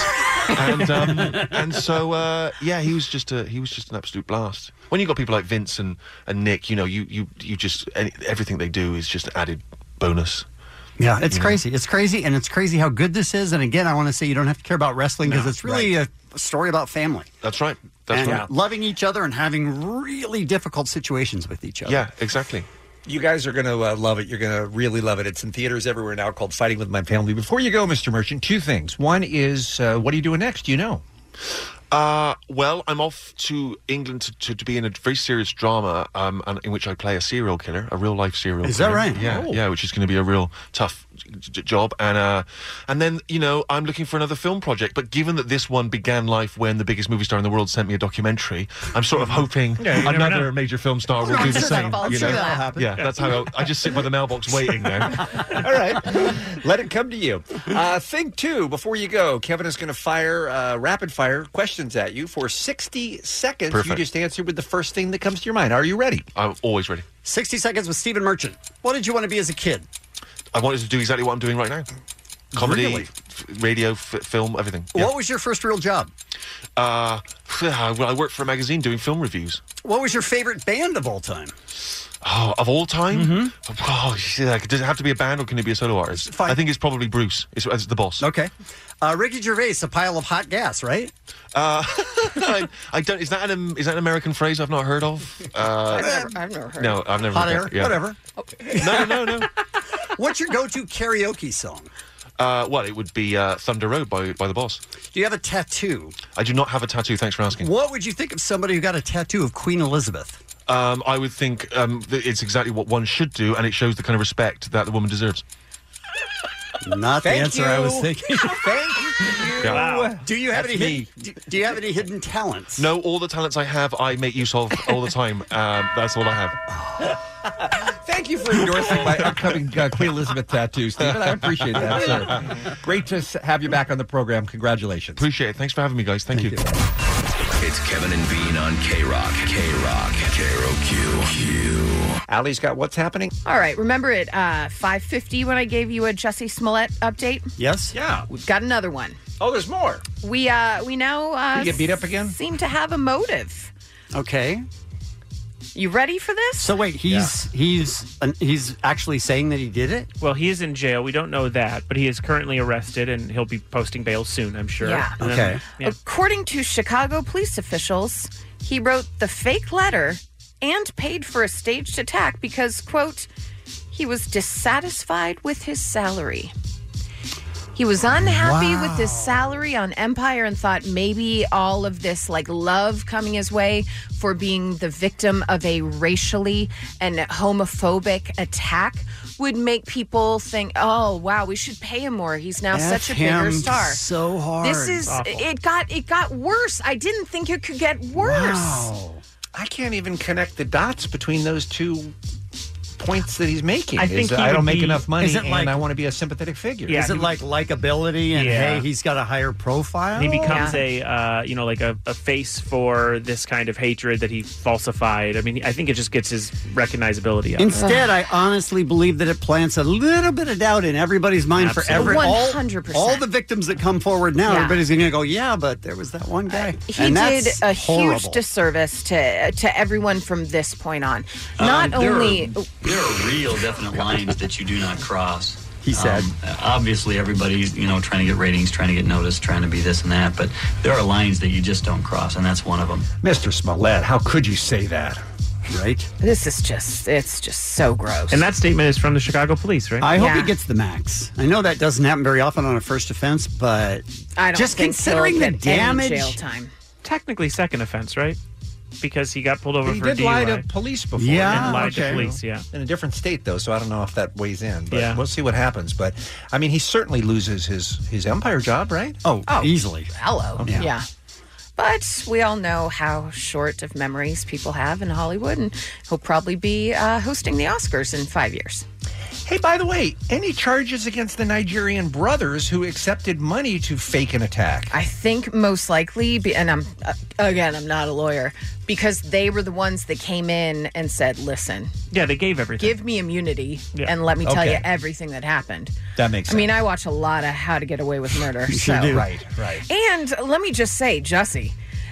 and um, and so uh, yeah, he was just a he was just an absolute blast. When you got people like Vince and, and Nick, you know, you you you just any, everything they do is just an added bonus. Yeah, it's You know? crazy. It's crazy, and it's crazy how good this is. And again, I want to say you don't have to care about wrestling because No, it's really a, a story about family. That's right. That's and right. loving each other and having really difficult situations with each other. Yeah, exactly. You guys are going to uh, love it. You're going to really love it. It's in theaters everywhere now called Fighting With My Family. Before you go, Mister Merchant, two things. One is, uh, what are you doing next? Do you know? Uh, well, I'm off to England to, to, to be in a very serious drama um, and, in which I play a serial killer, a real-life serial Is that killer. right? Yeah, Oh. yeah, which is going to be a real tough j- job. And uh, and then, you know, I'm looking for another film project. But given that this one began life when the biggest movie star in the world sent me a documentary, I'm sort of hoping Yeah, you never another know. major film star will I'm do the sure same. that'll- I'm you sure know? that'll happen. Yeah, that's how I, I just sit by the mailbox waiting now. All right. Let it come to you. Uh, thing two, before you go, Kevin is going to fire uh, rapid fire questions at you for sixty seconds. Perfect. You just answer with the first thing that comes to your mind. Are you ready? I'm always ready. sixty seconds with Stephen Merchant. What did you want to be as a kid? I wanted to do exactly what I'm doing right now. Comedy, Really? f- radio, f- film, everything. Yeah. What was your first real job? Uh, well, I worked for a magazine doing film reviews. What was your favorite band of all time? Oh, of all time? Mm-hmm. Oh, shit. Does it have to be a band or can it be a solo artist? Fine. I think it's probably Bruce. It's, it's the boss. Okay. Uh, Ricky Gervais, a pile of hot gas, right? Uh, I, I don't. Is that an is that an American phrase I've not heard of? Uh, I've never, I've never heard. no, I've never. Hot heard air, that. Yeah. whatever. No, no, no. What's your go-to karaoke song? Uh, well, it would be uh, Thunder Road by by the Boss. Do you have a tattoo? I do not have a tattoo. Thanks for asking. What would you think of somebody who got a tattoo of Queen Elizabeth? Um, I would think um, that it's exactly what one should do, and it shows the kind of respect that the woman deserves. Not the Thank answer I was you. thinking. Thank you. Yeah. Wow. Do you have That's any? me. hidden- Do, do you have any hidden talents? No, all the talents I have, I make use of all the time. Um, that's all I have. Thank you for endorsing my upcoming uh, Queen Elizabeth tattoo, Stephen. I appreciate that, sir. Great to s- have you back on the program. Congratulations. Appreciate it. Thanks for having me, guys. Thank, Thank you. you. It's Kevin and Bean on K-Rock. K-Rock. K R O Q. Q. Allie's got what's happening? All right, remember at uh, five fifty when I gave you a Jussie Smollett update? Yes. Yeah. We've got another one. Oh, there's more. We uh, we now uh, Did he get beat up again? seem to have a motive. Okay. You ready for this? So wait, he's he's uh, he's actually saying that he did it. Well, he is in jail. We don't know that, but he is currently arrested, and he'll be posting bail soon, I'm sure. Yeah. And then- Okay. yeah. According to Chicago police officials, he wrote the fake letter and paid for a staged attack because, quote, he was dissatisfied with his salary. He was unhappy Wow. with his salary on Empire and thought maybe all of this like love coming his way for being the victim of a racially and homophobic attack would make people think, oh wow, we should pay him more. He's now F such a bigger him star. so hard. This is Awful. it got it got worse. I didn't think it could get worse. Wow. I can't even connect the dots between those two points that he's making. I think Is, he I would don't make be- enough money, Is it and like- I want to be a sympathetic figure. Yeah, Is it he- like likability and Yeah. hey, he's got a higher profile? He becomes a, uh, you know, like a, a face for this kind of hatred that he falsified. I mean, I think it just gets his recognizability up. Instead, I honestly believe that it plants a little bit of doubt in everybody's mind for every Absolutely. all, one hundred percent. all the victims that come forward now. Yeah. Everybody's going to go, yeah, but there was that one guy. He and did that's a horrible. huge disservice to to everyone from this point on. Not Um, there only are, there are real definite lines that you do not cross. He said. Um, obviously, everybody's you know trying to get ratings, trying to get noticed, trying to be this and that, but there are lines that you just don't cross, and that's one of them. Mister Smollett, how could you say that? Right? this is just it's just so gross. And that statement is from the Chicago police, right? I hope Yeah. he gets the max. I know that doesn't happen very often on a first offense, but I don't just think considering he'll the get any damage. jail time. Technically second offense, right? Because he got pulled over He for did D U I. lie to police before. Yeah. And lied okay. to police, yeah. In a different state, though, so I don't know if that weighs in. But Yeah. we'll see what happens. But, I mean, he certainly loses his, his Empire job, right? Oh, Oh. easily. Hello. Yeah. Yeah. But we all know how short of memories people have in Hollywood, and he'll probably be uh, hosting the Oscars in five years. Hey, by the way, any charges against the Nigerian brothers who accepted money to fake an attack? I think most likely, be- and I'm uh, again, I'm not a lawyer, because they were the ones that came in and said, "Listen, yeah, they gave everything. Give me immunity, Yeah. and let me tell Okay. you everything that happened." That makes I mean, I watch a lot of How to Get Away with Murder. You so. do. Right, right. And let me just say, Jussie,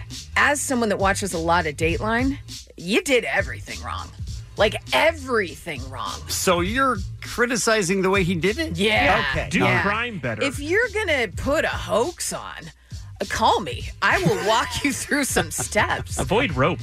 as someone that watches a lot of Dateline, you did everything wrong. Like, everything wrong. So you're criticizing the way he did it? Yeah. Okay. Do Yeah. crime better. If you're going to put a hoax on, uh, call me. I will walk you through some steps. Avoid rope.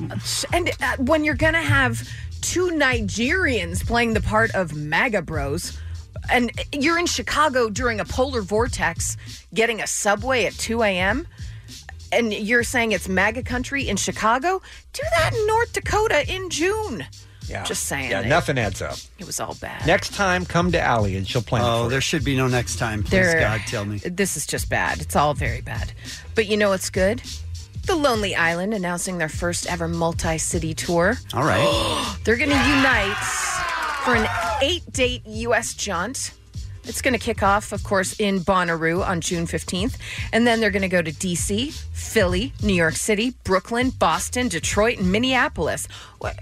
And uh, when you're going to have two Nigerians playing the part of MAGA bros, and you're in Chicago during a polar vortex getting a subway at two a.m., and you're saying it's MAGA country in Chicago, do that in North Dakota in June. Yeah. Just saying. Yeah, It- nothing adds up. It was all bad. Next time, come to Allie and she'll plan it Oh, for there you. should be no next time. Please, There- God, tell me. This is just bad. It's all very bad. But you know what's good? The Lonely Island announcing their first ever multi-city tour. All right. They're going to unite for an eight-date U S jaunt. It's going to kick off, of course, in Bonnaroo on June fifteenth. And then they're going to go to D C, Philly, New York City, Brooklyn, Boston, Detroit, and Minneapolis. Wait.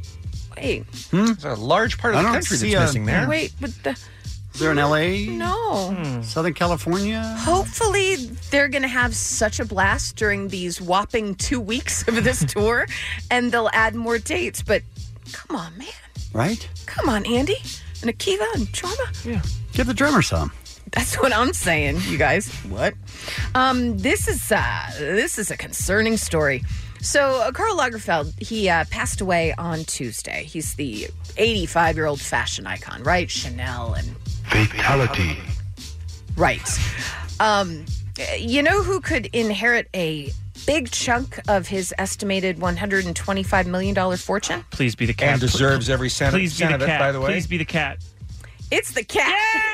Wait. There's a large part of I the don't country see that's a- missing there. Wait, but the... Is there an L A? No. Southern California? Hopefully, they're going to have such a blast during these whopping two weeks of this tour, and they'll add more dates. But come on, man. Right? Come on, Andy and Akiva and Charma. Yeah. Give the drummer some. That's what I'm saying, you guys. What? Um, this is uh, this is a concerning story. So, uh, Karl Lagerfeld, he uh, passed away on Tuesday. He's the eighty-five-year-old fashion icon, right? Chanel and Fatality. right. Um, you know who could inherit a big chunk of his estimated one hundred twenty-five million dollars fortune? Please be the cat. And deserves every cent, Please be cent the of it, cat. by the way. Please be the cat. It's the cat.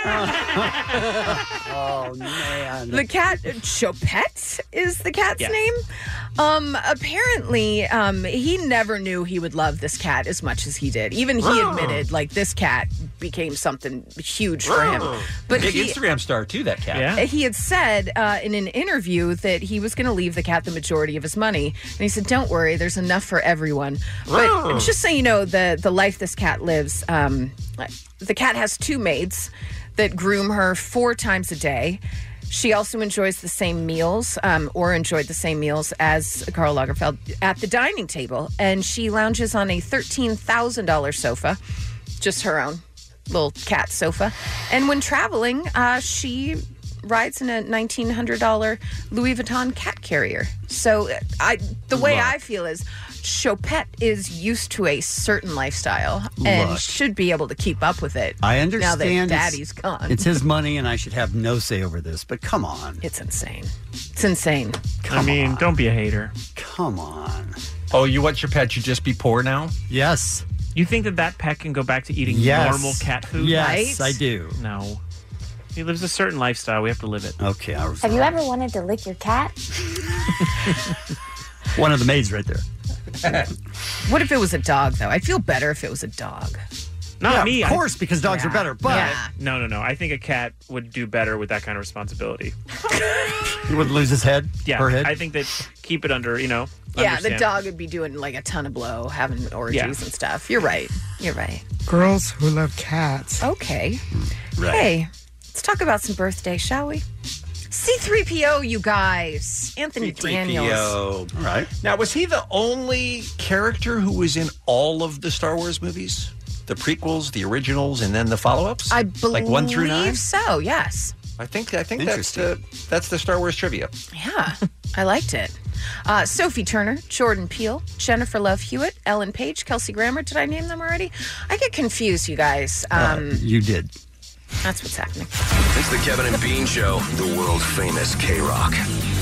Oh, man. The cat, Chopette is the cat's Yeah. name. Um, apparently, um, he never knew he would love this cat as much as he did. Even he admitted, like, this cat became something huge for him. But Big he, Instagram star, too, that cat. Yeah. he had said uh, in an interview that he was going to leave the cat the majority of his money. And he said, don't worry, there's enough for everyone. But just so you know, the, the life this cat lives, um, the cat has two maids that groom her four times a day. She also enjoys the same meals, um, or enjoyed the same meals as Karl Lagerfeld at the dining table. And she lounges on a thirteen thousand dollars sofa, just her own little cat sofa. And when traveling, uh, she rides in a nineteen hundred dollars Louis Vuitton cat carrier. So I, the way Look. I feel is Chopette is used to a certain lifestyle and Look. should be able to keep up with it. I Now understand. that it's- daddy's gone. It's his money, and I should have no say over this. But come on. It's insane. It's insane. I mean, don't be a hater. Come on. Oh, you want your pet to just be poor now? Yes. You think that that pet can go back to eating Yes. normal cat food? Yes, Right? I do. No. He lives a certain lifestyle. We have to live it. Okay. I was Have you ever wanted to lick your cat? one of the maids right there. What if it was a dog, though? I'd feel better if it was a dog. Not yeah, me. Of I- course, because dogs are Yeah. better. But Yeah. No, no, no. I think a cat would do better with that kind of responsibility. he would lose his head. Yeah, Her head. I think that keep it under, you know. Yeah, the understand. dog would be doing like a ton of blow, having orgies Yeah. and stuff. You're right. You're right. Girls who love cats. Okay. Right. Hey, let's talk about some birthdays, shall we? C three P O, you guys. Anthony Daniels. All right. Now, was he the only character who was in all of the Star Wars movies? The prequels, the originals, and then the follow-ups? I believe like one through nine? so, yes. I think I think that's the that's the Star Wars trivia. Yeah, I liked it. Uh, Sophie Turner, Jordan Peele, Jennifer Love Hewitt, Ellen Page, Kelsey Grammer. Did I name them already? I get confused, you guys. Um, Uh, you did. That's what's happening. It's the Kevin and Bean Show, the world famous K Rock.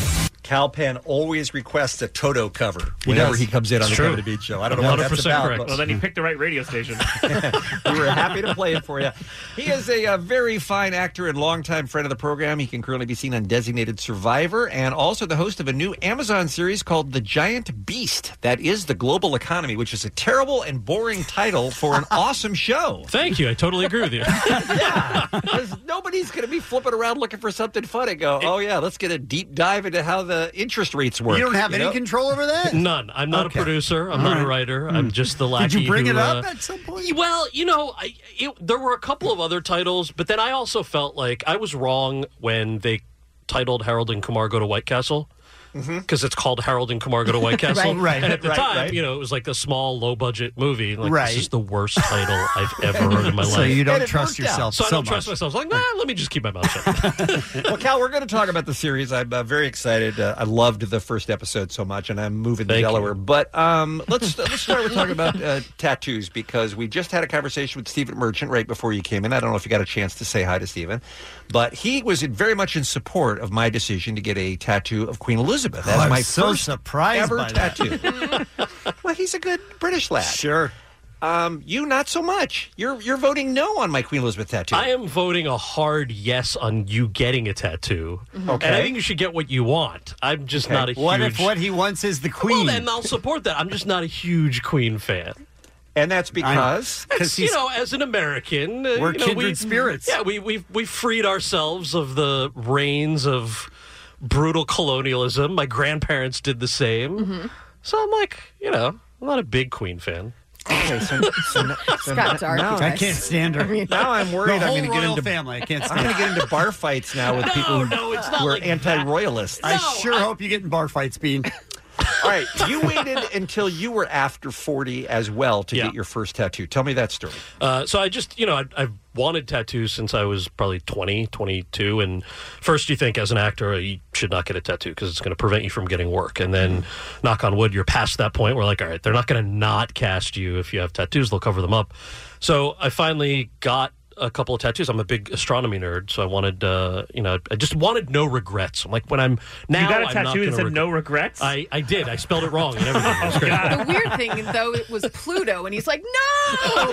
Cal Penn always requests a Toto cover He whenever does. he comes in on It's the true. Kevin and Bean Show. I don't know what that's about. correct. but- Well, then he picked the right radio station. we were happy to play it for you. He is a, a very fine actor and longtime friend of the program. He can currently be seen on Designated Survivor and also the host of a new Amazon series called The Giant Beast. That is the global economy, which is a terrible and boring title for an awesome show. Thank you. I totally agree with you. Yeah, because nobody's going to be flipping around looking for something fun and go, oh, yeah, let's get a deep dive into how the interest rates work. You don't have any know? control over that? None. I'm not Okay. a producer. I'm All not right. a writer. I'm just the lackey. Did you bring who, it up uh, at some point? Well, you know, I, it, there were a couple of other titles, but then I also felt like I was wrong when they titled Harold and Kumar Go to White Castle. Because it's called Harold and Kumar Go to White Castle. Right, right, and at the right, time, right. you know, it was like a small, low-budget movie. Like, Right. this is the worst title I've ever heard in my So life. you don't And it trust worked out. yourself So I so don't trust much. myself. I was like, nah, let me just keep my mouth shut. Well, Cal, we're going to talk about the series. I'm uh, very excited. Uh, I loved the first episode so much, and I'm moving to Thank Delaware. you. But um, let's let's start with talking about uh, tattoos because we just had a conversation with Stephen Merchant right before you came in. I don't know if you got a chance to say hi to Stephen, but he was very much in support of my decision to get a tattoo of Queen Elizabeth as Oh, I'm my so first surprised ever by that. tattoo. Well, he's a good British lad. Sure. Um, you not so much. You're you're voting no on my Queen Elizabeth tattoo. I am voting a hard yes on you getting a tattoo. Okay. And I think you should get what you want. I'm just Okay. not a huge... What if what he wants is the queen? Well, then I'll support that. I'm just not a huge Queen fan. And that's because It's, you know, as an American, uh, We're you know, kindred we, spirits. Yeah, we we we freed ourselves of the reigns of brutal colonialism. My grandparents did the same. Mm-hmm. So I'm like, you know, I'm not a big Queen fan. Okay, so, so, so, so got dark, now, you I guys. can't stand her. I mean- now I'm worried The I'm whole going to get royal into family. I can't I'm stand going it. to get into bar fights now with No, people who, no, it's who not are like anti-royalists. I No, sure I- hope you get in bar fights, Bean. All right, you waited until you were after forty as well to Yeah. get your first tattoo. Tell me that story. Uh, so I just, you know, I, I've wanted tattoos since I was probably twenty, twenty-two. And first you think as an actor, you should not get a tattoo because it's going to prevent you from getting work. And then, knock on wood, you're past that point where like, all right, they're not going to not cast you if you have tattoos. They'll cover them up. So I finally got a couple of tattoos. I'm a big astronomy nerd, so I wanted, uh, you know, I just wanted no regrets. I'm like, when I'm now, you got a I'm not tattoo that gonna said reg- no regrets? I, I did. I spelled it wrong and everything. It was great. The weird thing, though, it was Pluto, and he's like, no!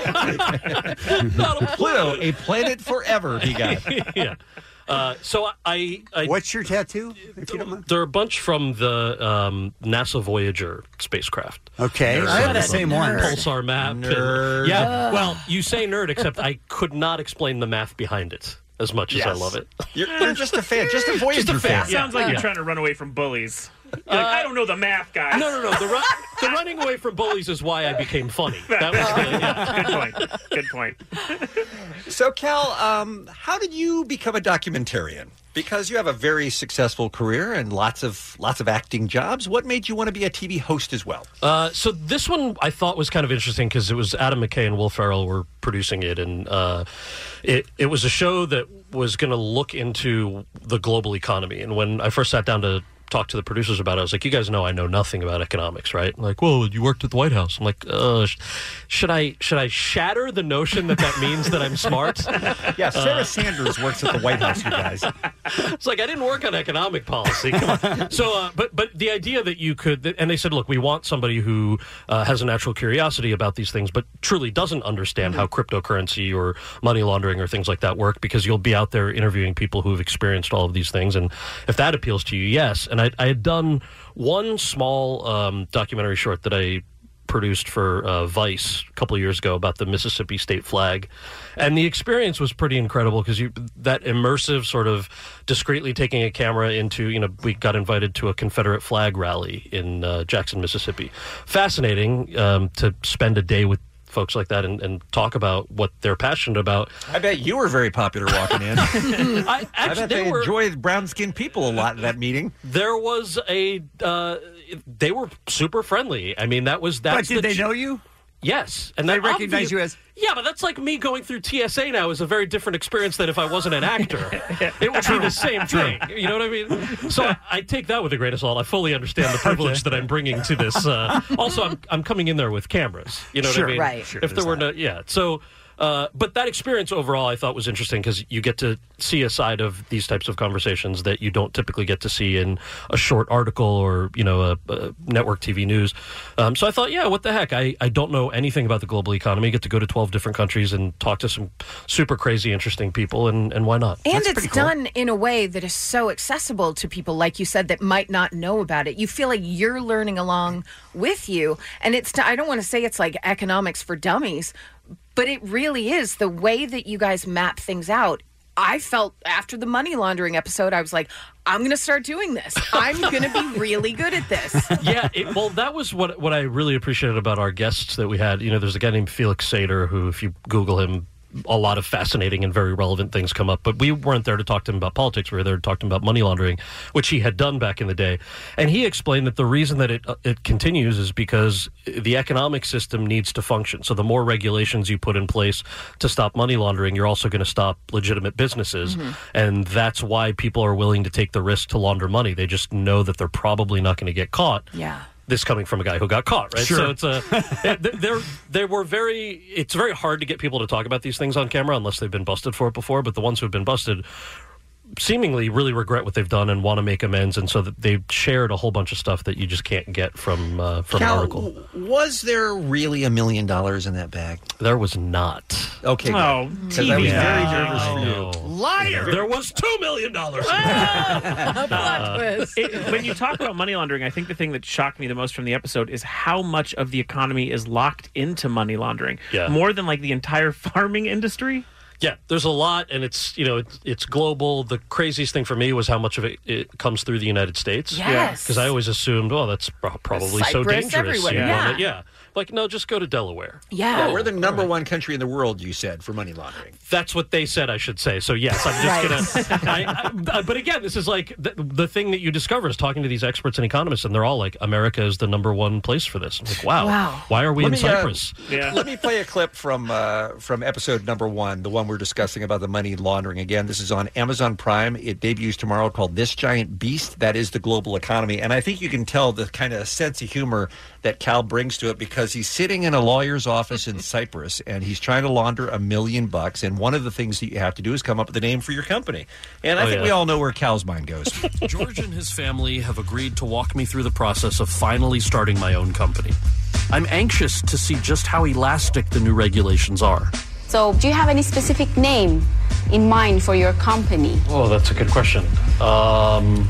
Not a Pluto, a planet forever, he got. yeah. Uh, so I, I, What's your tattoo? If you don't mind. There are a bunch from the um, NASA Voyager spacecraft. Okay, I have the same one. Pulsar map. Nerd. Yeah. Well, you say nerd, except I could not explain the math behind it as much as I Yes. love it. You're, you're just a fan, just a Voyager Just a fan. fan. Sounds like Yeah. you're trying to run away from bullies. You're like, I don't know the math, guys. No, no, no. The, ru- the running away from bullies is why I became funny. That was the, yeah. Good point. Good point. So, Cal, um, how did you become a documentarian? Because you have a very successful career and lots of lots of acting jobs. What made you want to be a T V host as well? Uh, so this one I thought was kind of interesting because it was Adam McKay and Will Ferrell were producing it, and uh, it it was a show that was going to look into the global economy. And when I first sat down to talk to the producers about it, I was like, you guys know I know nothing about economics, right? Like, well, you worked at the White House. I'm like, uh, sh- should I should I shatter the notion that that means that I'm smart? Yeah, Sarah Sanders works at the White House, you guys. It's like I didn't work on economic policy. Come on. So, uh, but but the idea that you could, and they said, look, we want somebody who uh, has a natural curiosity about these things, but truly doesn't understand how cryptocurrency or money laundering or things like that work, because you'll be out there interviewing people who have experienced all of these things, and if that appeals to you, yes. And I, I had done one small um, documentary short that I produced for uh, Vice a couple of years ago about the Mississippi state flag, and the experience was pretty incredible because you that immersive sort of discreetly taking a camera into, you know, we got invited to a Confederate flag rally in uh, Jackson, Mississippi. Fascinating um, to spend a day with folks like that and, and talk about what they're passionate about. I bet you were very popular walking in. I, I bet they were, enjoyed brown-skinned people a lot at that meeting. There was a, uh, they were super friendly. I mean, that was that. But did they know you? Yes, and They that recognize obvious- you as- Yeah, but that's like me going through T S A now is a very different experience than if I wasn't an actor. It would be the same thing. You know what I mean? So I, I take that with a grain of salt. I fully understand the privilege that I'm bringing to this. Uh, also, I'm I'm coming in there with cameras. You know Sure, what I mean? right. Sure, if there were no, yeah. So. Uh, but that experience overall, I thought was interesting because you get to see a side of these types of conversations that you don't typically get to see in a short article or, you know, a, a network T V news. Um, so I thought, yeah, what the heck? I, I don't know anything about the global economy. I get to go to twelve different countries and talk to some super crazy, interesting people, and, and why not? And That's it's pretty cool. done in a way that is so accessible to people, like you said, that might not know about it. You feel like you're learning along with you. And it's, t- I don't want to say it's like economics for dummies, but it really is. The way that you guys map things out, I felt after the money laundering episode, I was like, I'm going to start doing this. I'm going to be really good at this. Yeah, it, well, that was what what I really appreciated about our guests that we had. You know, there's a guy named Felix Sater who, if you Google him, a lot of fascinating and very relevant things come up. But we weren't there to talk to him about politics. We were there to talk to him about money laundering, which he had done back in the day. And he explained that the reason that it uh, it continues is because the economic system needs to function. So the more regulations you put in place to stop money laundering, you're also going to stop legitimate businesses. Mhm. And that's why people are willing to take the risk to launder money. They just know that they're probably not going to get caught. Yeah. This coming from a guy who got caught, right? Sure. So it's a they're they were very. It's very hard to get people to talk about these things on camera unless they've been busted for it before. But the ones who have been busted seemingly really regret what they've done and want to make amends, and so that they've shared a whole bunch of stuff that you just can't get from uh, from Cal, an article. was there really a million dollars in that bag? There was not. Okay, Oh, good. 'Cause I was Yeah, very nervous I for know. you. Liar! There was two million dollars. Uh, it- when you talk about money laundering, I think the thing that shocked me the most from the episode is how much of the economy is locked into money laundering. Yeah. More than like the entire farming industry. Yeah, there's a lot, and it's, you know, it's, it's global. The craziest thing for me was how much of it, it comes through the United States. Yes. Because I always assumed, oh, that's pro- probably so Cyprus, dangerous. everywhere, You yeah. wanna- yeah. Like, no, just go to Delaware. Yeah. we're the number one country in the world, you said, for money laundering. That's what they said, I should say. So, yes, I'm just going to... I, I, But again, this is like the, the thing that you discover is talking to these experts and economists, and they're all like, America is the number one place for this. I'm like, wow, Wow. why are we Let in me, uh, Cyprus? Let me play a clip from uh, from episode number one, the one we're discussing about the money laundering. Again, this is on Amazon Prime. It debuts tomorrow, called This Giant Beast That Is the Global Economy. And I think you can tell the kind of sense of humor that Cal brings to it, because he's sitting in a lawyer's office in Cyprus and he's trying to launder a million bucks. And one of the things that you have to do is come up with a name for your company. And I Oh, think yeah. we all know where Cal's mind goes. George and his family have agreed to walk me through the process of finally starting my own company. I'm anxious to see just how elastic the new regulations are. So, do you have any specific name in mind for your company? Oh, that's a good question. Um,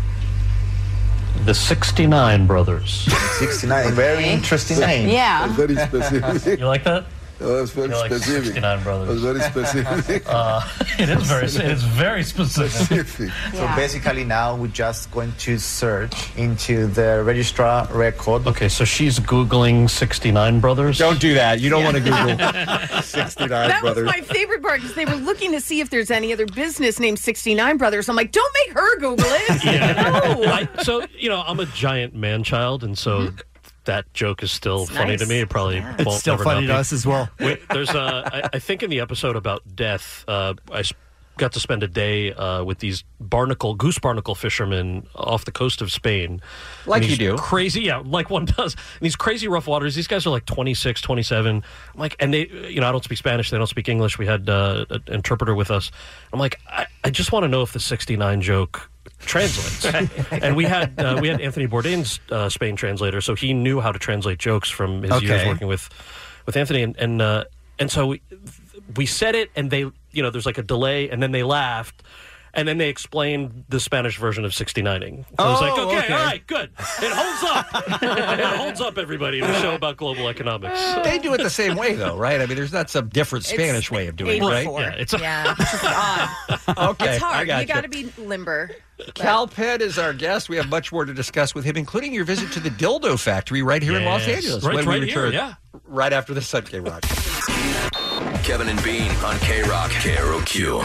the sixty-nine Brothers. sixty-nine, very interesting name. Yeah. That's very specific. You like that? Oh, that's very You like specific. sixty-nine Brothers. That's very specific. Uh, it is very, it is very specific. Specific. Yeah. So basically now we're just going to search into the registrar record. Okay, so she's Googling sixty-nine Brothers. Don't do that. You don't want to Google sixty-nine That Brothers. was my favorite part, because they were looking to see if there's any other business named sixty-nine Brothers. I'm like, don't make her Google it. No. I, so, you know, I'm a giant man-child, and so that joke is still It's funny nice. to me. It probably Mm-hmm. It's won't still never funny not to be. us as well. Wait, there's a, I, I think in the episode about death, uh, I s- got to spend a day uh, with these barnacle, goose barnacle fishermen off the coast of Spain. Like And you these do. Crazy, yeah, like one does. And these crazy rough waters, these guys are like twenty-six, twenty-seven. I'm like, and they, you know, I don't speak Spanish, they don't speak English. We had uh, an interpreter with us. I'm like, I, I just want to know if the sixty-nine joke translates. And we had uh, we had Anthony Bourdain's uh, Spain translator, so he knew how to translate jokes from his years Okay. working with with Anthony, and and, uh, and so we, we said it, and they, you know, there's like a delay, and then they laughed. And then they explained the Spanish version of sixty-nining. So I was like, Oh, okay, okay. all right, good. It holds up. It holds up, everybody, in a show about global economics. They do it the same way, though, right? I mean, there's not some different Spanish way of doing it, right? eighty-four. Yeah, it's a- yeah, it's just odd. Okay, It's I hard. got You got to be limber. Cal Penn is our guest. We have much more to discuss with him, including your visit to the Dildo Factory right here in Los Yes. Angeles. Right- when right we here, return, yeah. right after the Sun K Rock. Kevin and Bean on K-Rock, K R O Q.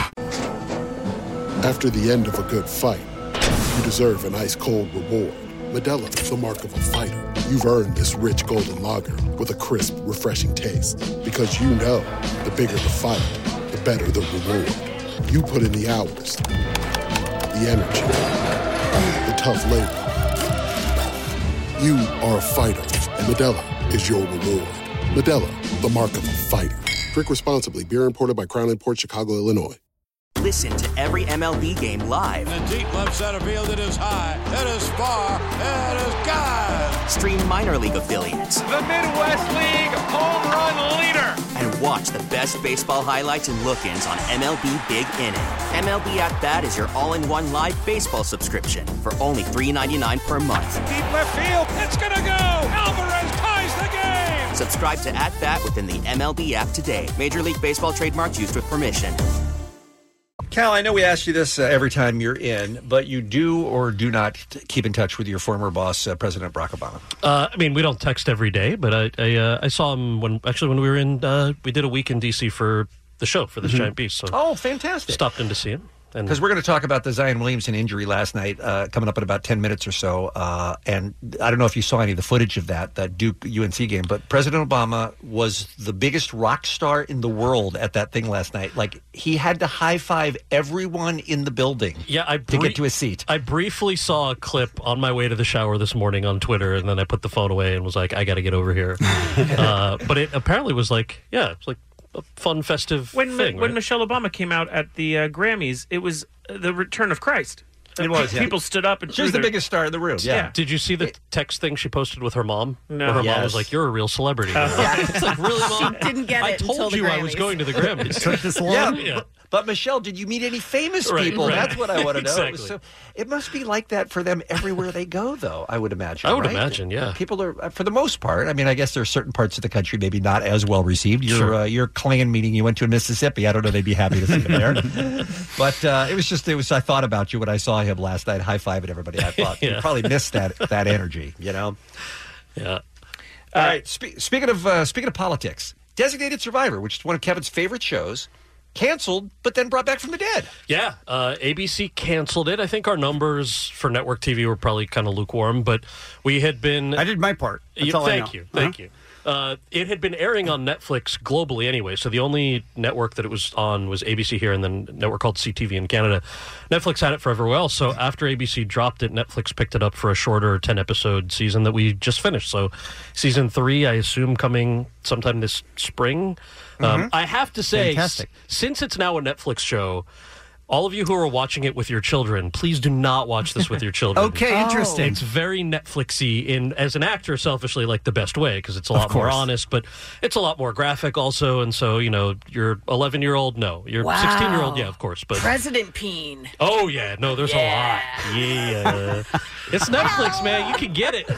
After the end of a good fight, you deserve an ice-cold reward. Modelo is the mark of a fighter. You've earned this rich golden lager with a crisp, refreshing taste. Because you know, the bigger the fight, the better the reward. You put in the hours, the energy, the tough labor. You are a fighter, and Modelo is your reward. Modelo, the mark of a fighter. Drink responsibly. Beer imported by Crown Imports, Chicago, Illinois. Listen to every M L B game live. In the deep left center field, it is high, it is far, it is gone. Stream minor league affiliates. The Midwest League home run leader. And watch the best baseball highlights and look-ins on M L B Big Inning. M L B At Bat is your all-in-one live baseball subscription for only three dollars and ninety-nine cents per month. Deep left field, it's gonna go. Alvarez ties the game. Subscribe to At Bat within the M L B app today. Major League Baseball trademarks used with permission. Cal, I know we ask you this uh, every time you're in, but you do or do not t- keep in touch with your former boss, uh, President Barack Obama. Uh, I mean, we don't text every day, but I I, uh, I saw him when actually when we were in. Uh, we did a week in D C for the show for this Mhm. Giant Beast. So oh, fantastic! Stopped in to see him. Because we're going to talk about the Zion Williamson injury last night, uh, coming up in about ten minutes or so. Uh, and I don't know if you saw any of the footage of that, that Duke U N C game, but President Obama was the biggest rock star in the world at that thing last night. Like, he had to high-five everyone in the building yeah, I to brie- get to his seat. I briefly saw a clip on my way to the shower this morning on Twitter, and then I put the phone away and was like, I got to get over here. uh, but it apparently was like, yeah, it's like a fun, festive When thing. when right? Michelle Obama came out at the uh, Grammys, it was uh, the return of Christ. It was, yeah. People stood up and She threw was the their- biggest star in the room. Yeah. Did you see the text thing she posted with her mom? No. Where her mom Yes. was like, "You're a real celebrity." Yeah. It's like, really, mom? She didn't get I it until told the you I was Grammys. going to the Grammys. Took this long? Yeah. But, but Michelle, did you meet any famous Right, people? right. That's what I want to know. It, was Exactly. so, it must be like that for them everywhere they go, though, I would imagine. I would right? imagine, yeah. People are, for the most part, I mean, I guess there are certain parts of the country maybe not as well received. Your, Sure. uh, your Klan meeting you went to in Mississippi, I don't know, they'd be happy to see you there. But uh, it was just, it was, I thought about you when I saw him last night, high-fiving everybody. I thought, you Yeah. probably missed that, that energy, you know? Yeah. All right. Spe- speaking of uh, speaking of politics, Designated Survivor, which is one of Kevin's favorite shows, canceled but then brought back from the dead. Yeah, uh, A B C canceled it. I think our numbers for network T V were probably kind of lukewarm, but we had been. I did my part. That's You- all I thank know. you, thank Uh-huh. you. Uh, it had been airing on Netflix globally anyway, so the only network that it was on was A B C here, and then a network called C T V in Canada. Netflix had it for everywhere else, so after A B C dropped it, Netflix picked it up for a shorter ten-episode season that we just finished. So season three, I assume, coming sometime this spring. Um, Mhm. I have to say, Fantastic. s- since it's now a Netflix show, all of you who are watching it with your children, please do not watch this with your children. Okay, Oh. interesting. It's very Netflixy in, as an actor, selfishly, like the best way, because it's a lot more course. honest, but it's a lot more graphic also. And so, you know, your eleven-year-old, no. Your Wow. sixteen-year-old, yeah, of course. But President Peen. oh, yeah, no, there's a lot. Yeah. It's Netflix, man. You can get it.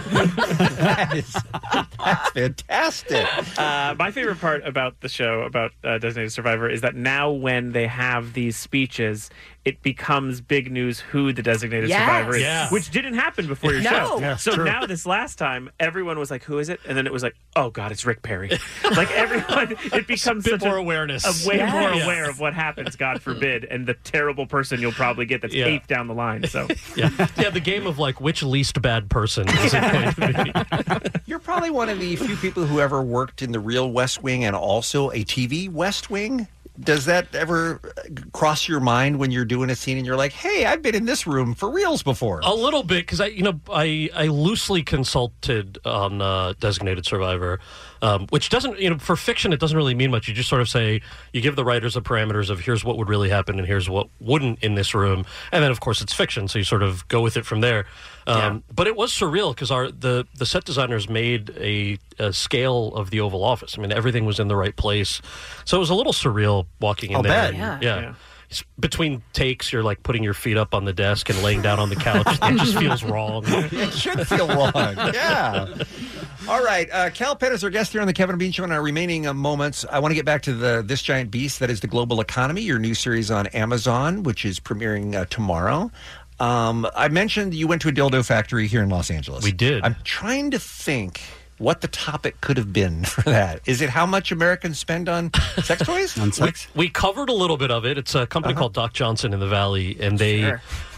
that is, that's fantastic. Uh, my favorite part about the show, about uh, Designated Survivor, is that now when they have these speeches, it becomes big news who the Designated Yes. Survivor is, Yeah. which didn't happen before your No. show. Yeah, so true. now this last time, everyone was like, who is it? And then it was like, oh, God, it's Rick Perry. Like everyone, it becomes bit such more a, awareness. a way Yes. more Yeah. aware of what happens, God forbid, and the terrible person you'll probably get that's Yeah. eighth down the line. So Yeah. yeah, the game of, like, which least bad person is it going to be? You're probably one of the few people who ever worked in the real West Wing and also a T V West Wing. Does that ever cross your mind when you're doing a scene and you're like, hey, I've been in this room for reals before? A little bit, because I, you know, I, I loosely consulted on uh, Designated Survivor, um, which doesn't, you know, for fiction, it doesn't really mean much. You just sort of say, you give the writers the parameters of here's what would really happen and here's what wouldn't in this room. And then, of course, it's fiction, so you sort of go with it from there. Um, But it was surreal because our the, the set designers made a, a scale of the Oval Office. I mean, everything was in the right place. So it was a little surreal walking in I'll there. bet. and- Yeah. yeah. Yeah. It's between takes, you're like putting your feet up on the desk and laying down on the couch. It just feels wrong. It should feel wrong. Yeah. All right. Uh, Cal Penn is our guest here on the Kevin and Bean Show. In our remaining uh, moments, I want to get back to the This Giant Beast that is the global economy, your new series on Amazon, which is premiering uh, tomorrow. Um, I mentioned you went to a dildo factory here in Los Angeles. We did. I'm trying to think what the topic could have been for that. Is it how much Americans spend on sex toys? On sex? We covered a little bit of it. It's a company called Doc Johnson in the Valley, and they Sure.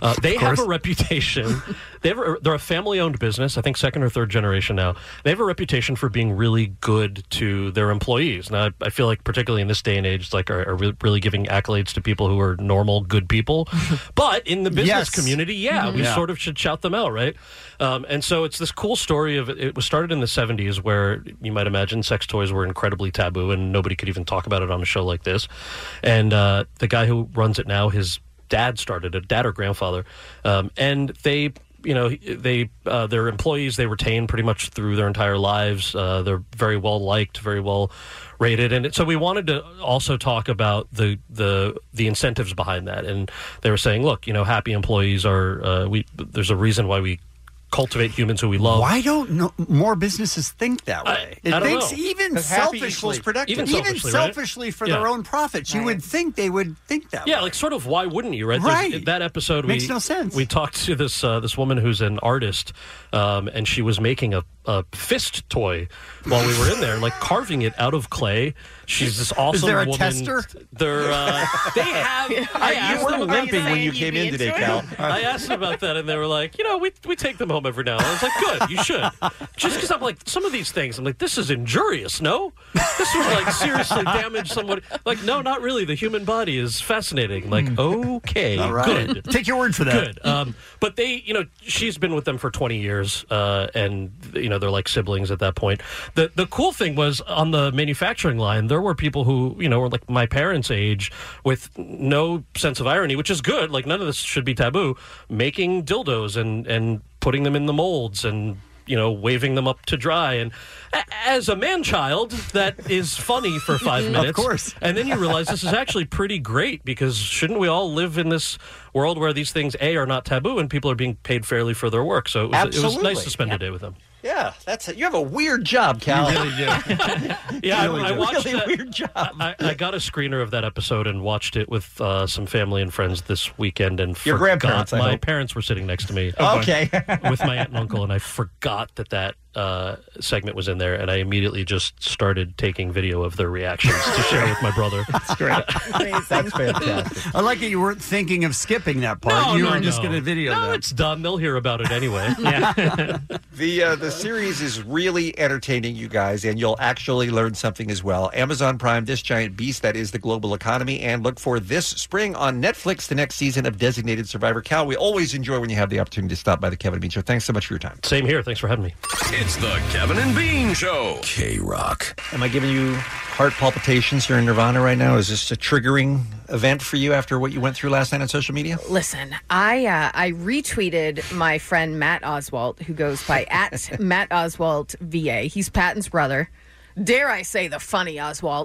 Uh, they Of have course. a reputation. They have a, they're a family-owned business, I think second or third generation now. They have a reputation for being really good to their employees. Now, I, I feel like particularly in this day and age, it's like are, are re- really giving accolades to people who are normal, good people. But in the business Yes. community, yeah, Mhm. we Yeah. sort of should shout them out, right? Um, and so it's this cool story of it was started in the seventies where you might imagine sex toys were incredibly taboo and nobody could even talk about it on a show like this. And uh, the guy who runs it now, his dad started it, dad or grandfather, um, and they, you know, they uh, their employees they retain pretty much through their entire lives. Uh, they're very well liked, very well rated, and so we wanted to also talk about the the the incentives behind that. And they were saying, look, you know, happy employees are uh, we. There's a reason why we cultivate humans who we love. Why don't no, more businesses think that way? I it don't thinks know. even 'Cause happy selfishly, equals productive. even Even selfishly, selfishly, right? for Yeah. their own profits. You would think they would think that Yeah, way. like sort of. Why wouldn't you? Right. There's- Right. That episode Makes we, no sense. We talked to this uh, this woman who's an artist, um, and she was making a, a fist toy while we were in there, like carving it out of clay. She's this awesome there a woman. tester? They're uh, they have. I asked You were them- limping when you came in today, Cal. I asked them about that, and they were like, you know, we we take them home every now and then. I was like, good, you should. Just because I'm like, some of these things, I'm like, this is injurious, no? This would like seriously damage someone. Like, no, not really. The human body is fascinating. Like, okay, All right. good. Take your word for that. Good. Um, but they, you know, she's been with them for twenty years, uh, and you know they're like siblings at that point. The the cool thing was on the manufacturing line, there were people who you know were like my parents' age with no sense of irony, which is good. Like none of this should be taboo. Making dildos and and putting them in the molds and you know waving them up to dry and a- as a man child that is funny for five Of minutes course. and then you realize this is actually pretty great because shouldn't we all live in this world where these things a are not taboo and people are being paid fairly for their work? So it was, it was Absolutely. nice to spend a day with them. Yeah, that's it. You have a weird job, Cal. You really do. Yeah, Really I, I do. watched Really that. weird job. I, I got a screener of that episode and watched it with uh, some family and friends this weekend. And Your forgot- grandparents, I my hope. parents were sitting next to me. Okay. with my aunt and uncle, and I forgot that that uh, segment was in there, and I immediately just started taking video of their reactions to share with my brother. That's great. That's fantastic. I like that you weren't thinking of skipping that part. No, you no, were just no. going to video No, that. it's done. They'll hear about it anyway. Yeah. The uh, the series is really entertaining, you guys, and you'll actually learn something as well. Amazon Prime, This Giant Beast, that is the global economy, and look for this spring on Netflix the next season of Designated Survivor. Cal, we always enjoy when you have the opportunity to stop by the Kevin and Bean Show. Thanks so much for your time. Same here. Thanks for having me. It's the Kevin and Bean Show. K-Rock. Am I giving you heart palpitations here in Nirvana right now? Is this a triggering event for you after what you went through last night on social media? Listen, I uh, I retweeted my friend Matt Oswalt, who goes by at Matt Oswalt V A. He's Patton's brother. Dare I say the funny Oswalt?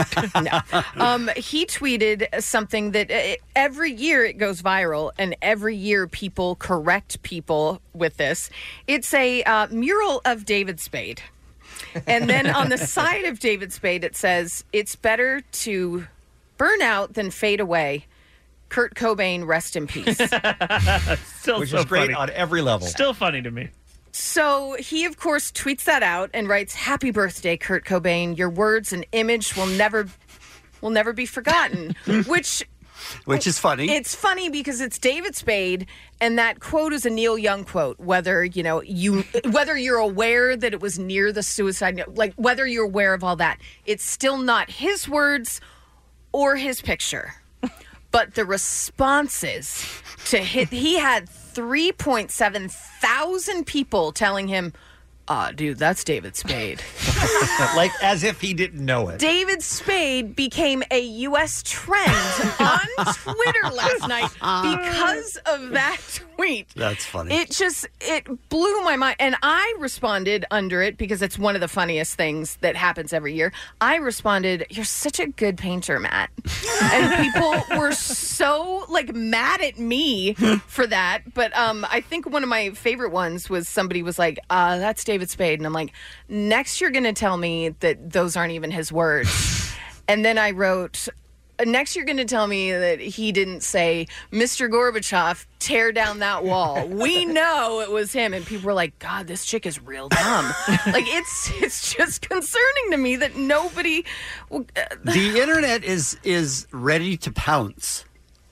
No. Um, he tweeted something that uh, every year it goes viral, and every year people correct people with this. It's a uh, mural of David Spade. And then on the side of David Spade, it says, "It's better to burn out than fade away. Kurt Cobain, rest in peace." Still Which so is great funny. on every level. Still funny to me. So he, of course, tweets that out and writes, "Happy birthday, Kurt Cobain. Your words and image will never will never be forgotten." Which Which is funny. It's funny because it's David Spade, and that quote is a Neil Young quote. Whether you know you, whether you're aware that it was near the suicide note, like whether you're aware of all that, it's still not his words or his picture. But the responses to hit, he had three point seven thousand people telling him, "Ah, dude, that's David Spade." Like as if he didn't know it. David Spade became a U S trend on Twitter last night because of that tweet. That's funny. It just, it blew my mind. And I responded under it because it's one of the funniest things that happens every year. I responded, "You're such a good painter, Matt." And people were so like mad at me for that. But um, I think one of my favorite ones was somebody was like, uh, "That's David Spade." And I'm like, "Next you're going to tell me that those aren't even his words." And then I wrote, "Next you're going to tell me that he didn't say, 'Mister Gorbachev, tear down that wall.' We know it was him." And people were like, "God, this chick is real dumb." Like, it's it's just concerning to me that nobody... Uh, the internet is is ready to pounce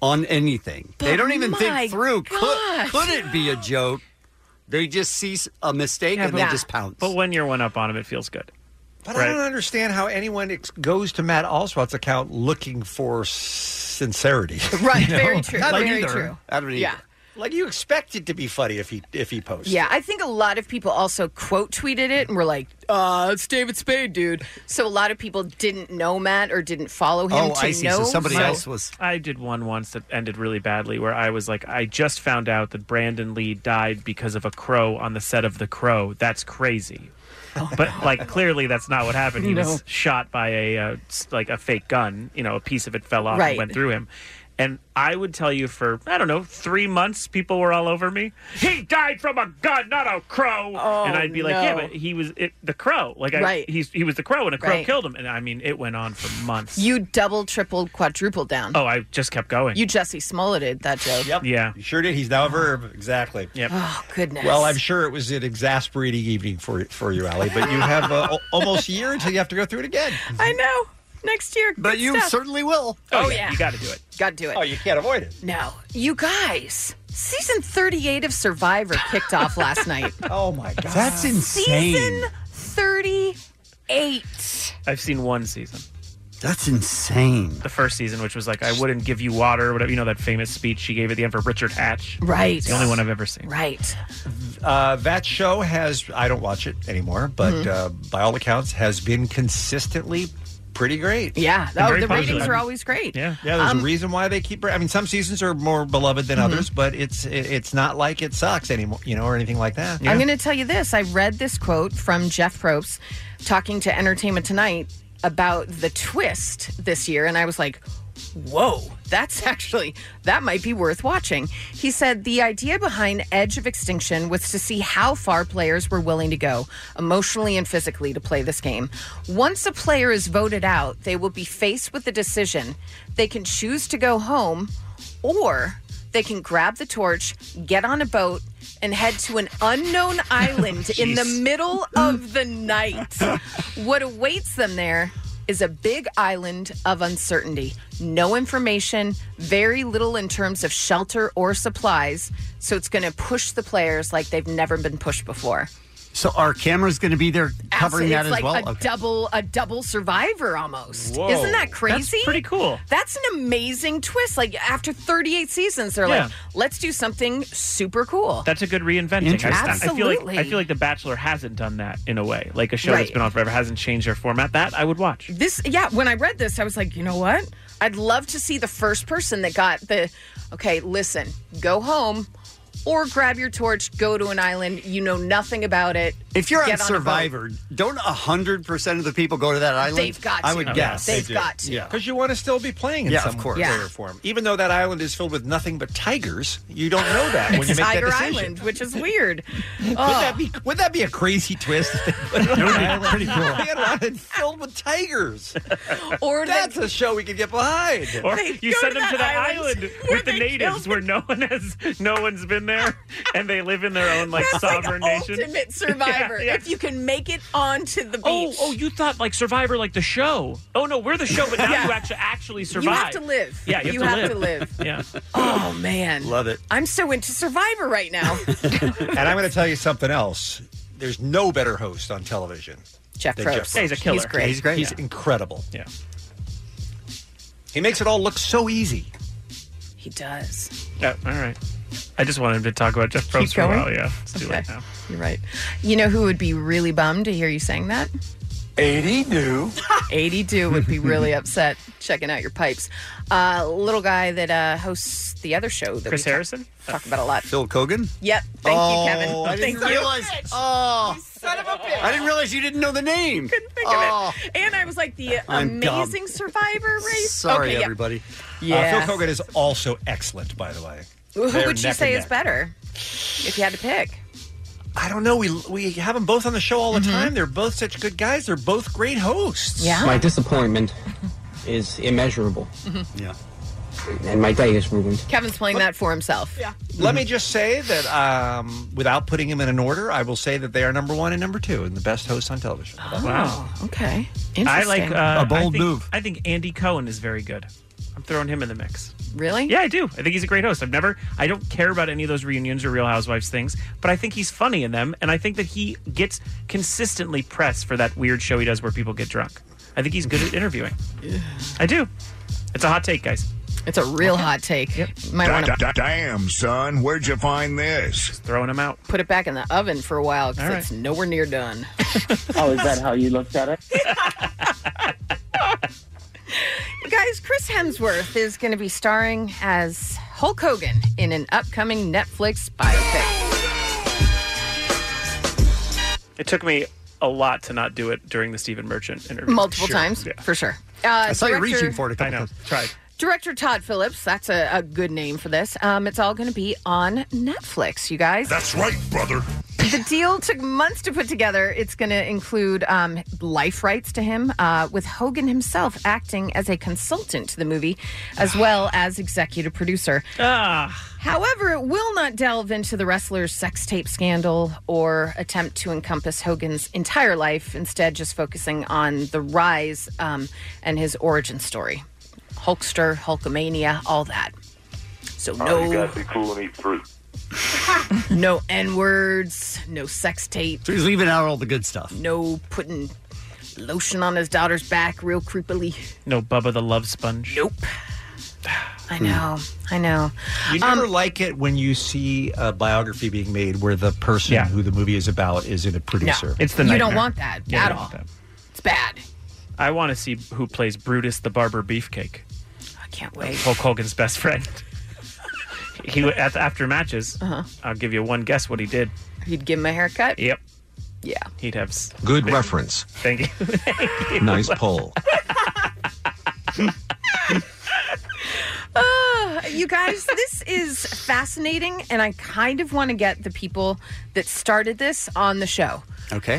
on anything. They But don't even my think through. Could, gosh. could it be a joke? They just see s- a mistake and they just pounce. But when you're one up on him, it feels good. But I don't understand how anyone ex- goes to Matt Oswalt's account looking for sincerity. Right, You know? very true, I don't very either. true. I don't either. Yeah. Like you expect it to be funny if he if he posts. Yeah, I think a lot of people also quote tweeted it and were like, uh, it's David Spade, dude. So a lot of people didn't know Matt or didn't follow him Oh, to know. was. I did one once that ended really badly where I was like, I just found out that Brandon Lee died because of a crow on the set of The Crow. That's crazy. But like clearly that's not what happened. He No. was shot by a uh, s- like a fake gun. You know, a piece of it fell off Right. and went through him. And I would tell you for, I don't know, three months, people were all over me. He died from a gun, not a crow. Oh, and I'd be like, yeah, no. but he was it, the crow. Like, I, Right. he's, he was the crow, and a crow Right. killed him. And I mean, it went on for months. You double, tripled, quadrupled down. Oh, I just kept going. You Jesse Smolletted that joke. Yep. Yeah. You sure did. He's now a verb. Exactly. Yep. Oh, goodness. Well, I'm sure it was an exasperating evening for for you, Allie, but you have uh, al- almost a year until you have to go through it again. I know. Next year. But good you stuff. certainly will. Oh, yeah. You got to do it. Got to do it. Oh, you can't avoid it. No. You guys, season thirty-eight of Survivor kicked off last night. Oh, my God. That's insane. Season thirty-eight. I've seen one season. That's insane. The first season, which was like, I wouldn't give you water, or whatever. You know, that famous speech she gave at the end for Richard Hatch. Right. It's the only one I've ever seen. Right. Uh, that show has, I don't watch it anymore, but Mhm. uh, by all accounts, has been consistently pretty great. Yeah. And Oh, very the positive. ratings are always great. Yeah. Yeah, there's Um, a reason why they keep. I mean, some seasons are more beloved than Mhm. others, but it's it, it's not like it sucks anymore, you know, or anything like that. I'm going to tell you this. I read this quote from Jeff Probst talking to Entertainment Tonight about the twist this year, and I was like, whoa, that's actually, that might be worth watching. He said the idea behind Edge of Extinction was to see how far players were willing to go, emotionally and physically, to play this game. Once a player is voted out, they will be faced with the decision. They can choose to go home, or they can grab the torch, get on a boat, and head to an unknown island in the Jeez. middle of the night. What awaits them there is a big island of uncertainty. No information, very little in terms of shelter or supplies. So it's going to push the players like they've never been pushed before. So our camera's going to be there covering it's that as like well? a Okay. double a double survivor almost. Whoa. Isn't that crazy? That's pretty cool. That's an amazing twist. Like after thirty-eight seasons, they're Yeah. like, let's do something super cool. That's a good reinventing. I, Interesting. I feel like Absolutely. I feel like The Bachelor hasn't done that in a way. Like a show that's Right. been on forever hasn't changed their format. That I would watch. This, yeah, when I read this, I was like, you know what? I'd love to see the first person that got the, okay, listen, go home or grab your torch, go to an island. You know nothing about it. If you're on Get on a boat. Survivor, don't one hundred percent of the people go to that island? They've got I to. would Oh, guess. They've got to. Yeah, because you want to still be playing in Yeah, some of course. way Yeah. or form. Even though that island is filled with nothing but tigers, you don't know that when you make Tiger that decision. Island, which is weird. Would Oh. that be would that be a crazy twist? If they put it on an island? pretty cool. They had an island filled with tigers. Or that's a show we could get behind. Or They you go send to them to that the island island where with the they natives where no one has, no one's been there, and they live in their own like That's sovereign like nation. Ultimate Survivor. Yeah, yeah. If you can make it onto the beach. Oh, oh, you thought like Survivor, like the show? Oh no, we're the show, but now Yeah. you actually actually survive. You have to live. Yeah, you have, have to, to live. live. Yeah. Oh man, Love it. I'm so into Survivor right now. And I'm going to tell you something else. There's no better host on television. Jeff than Probst. Yeah, he's a killer. He's great. He's great. He's Yeah. incredible. Yeah. He makes it all look so easy. He does. Yeah. All right. I just wanted to talk about Jeff Keep Probst for a going? while. Yeah. It's too Okay. late now. You're right. You know who would be really bummed to hear you saying that? eighty do. eighty-two would be really upset checking out your pipes. Uh, little guy that uh, hosts the other show that Chris we Harrison? talk, talk about a lot. Phil Kogan? Yep. Thank Oh, you, Kevin. I Thank didn't you. realize. Oh, Son of a bitch. I didn't realize you didn't know the name. Couldn't think Oh. of it. And I was like, the I'm dumb. Amazing Survivor race. Sorry, okay, yeah. everybody. Yeah. Uh, Phil Kogan is also excellent, by the way. Who They're would you neck say and is neck. better if you had to pick? I don't know. We we have them both on the show all the time. They're both such good guys. They're both great hosts. Yeah. My disappointment is immeasurable, Yeah. and my day is ruined. Kevin's playing that for himself. Yeah. Let me just say that um, without putting them in an order, I will say that they are number one and number two and the best hosts on television. How about that? Oh, okay. I Interesting. like uh, A bold I think, move. I think Andy Cohen is very good. I'm throwing him in the mix. Really? Yeah, I do. I think he's a great host. I've never, I don't care about any of those reunions or Real Housewives things, but I think he's funny in them, and I think that he gets consistently pressed for that weird show he does where people get drunk. I think he's good at interviewing. I do. It's a hot take, guys. It's a real hot take. Yep. Might want to Damn, son, where'd you find this? Just throwing him out. put it back in the oven for a while because All right. it's nowhere near done. Oh, is that how you looked at it? Guys, Chris Hemsworth is going to be starring as Hulk Hogan in an upcoming Netflix biopic. It took me a lot to not do it during the Stephen Merchant interview. Multiple Sure. times, Yeah. for sure. Uh, I saw you director- reaching for it a couple I know. times. Tried. Director Todd Phillips, that's a, a good name for this. Um, it's all going to be on Netflix, you guys. That's right, brother. The deal took months to put together. It's going to include um, life rights to him, uh, with Hogan himself acting as a consultant to the movie, as well as executive producer. Ah. However, it will not delve into the wrestler's sex tape scandal or attempt to encompass Hogan's entire life, instead just focusing on the rise um, and his origin story. Hulkster, Hulkamania, all that. So Oh, no... you gotta be cool and eat fruit. No N-words, no sex tape. So he's leaving out all the good stuff. No putting lotion on his daughter's back real creepily. No Bubba the Love Sponge. Nope. I know, I know. You never like it when you see a biography being made where the person Yeah. who the movie is about is in a producer. It's the You nightmare. don't want that Yeah, at I don't all. want that. It's bad. I want to see who plays Brutus the Barber Beefcake. I can't wait. Hulk Hogan's best friend. He would- at the, after matches. Uh-huh. I'll give you one guess what he did. He'd give him a haircut? Yep. Yeah. He'd have s- Good big- reference. Thank you. Thank you. Nice pull. Uh, you guys, this is fascinating, and I kind of want to get the people that started this on the show. Okay.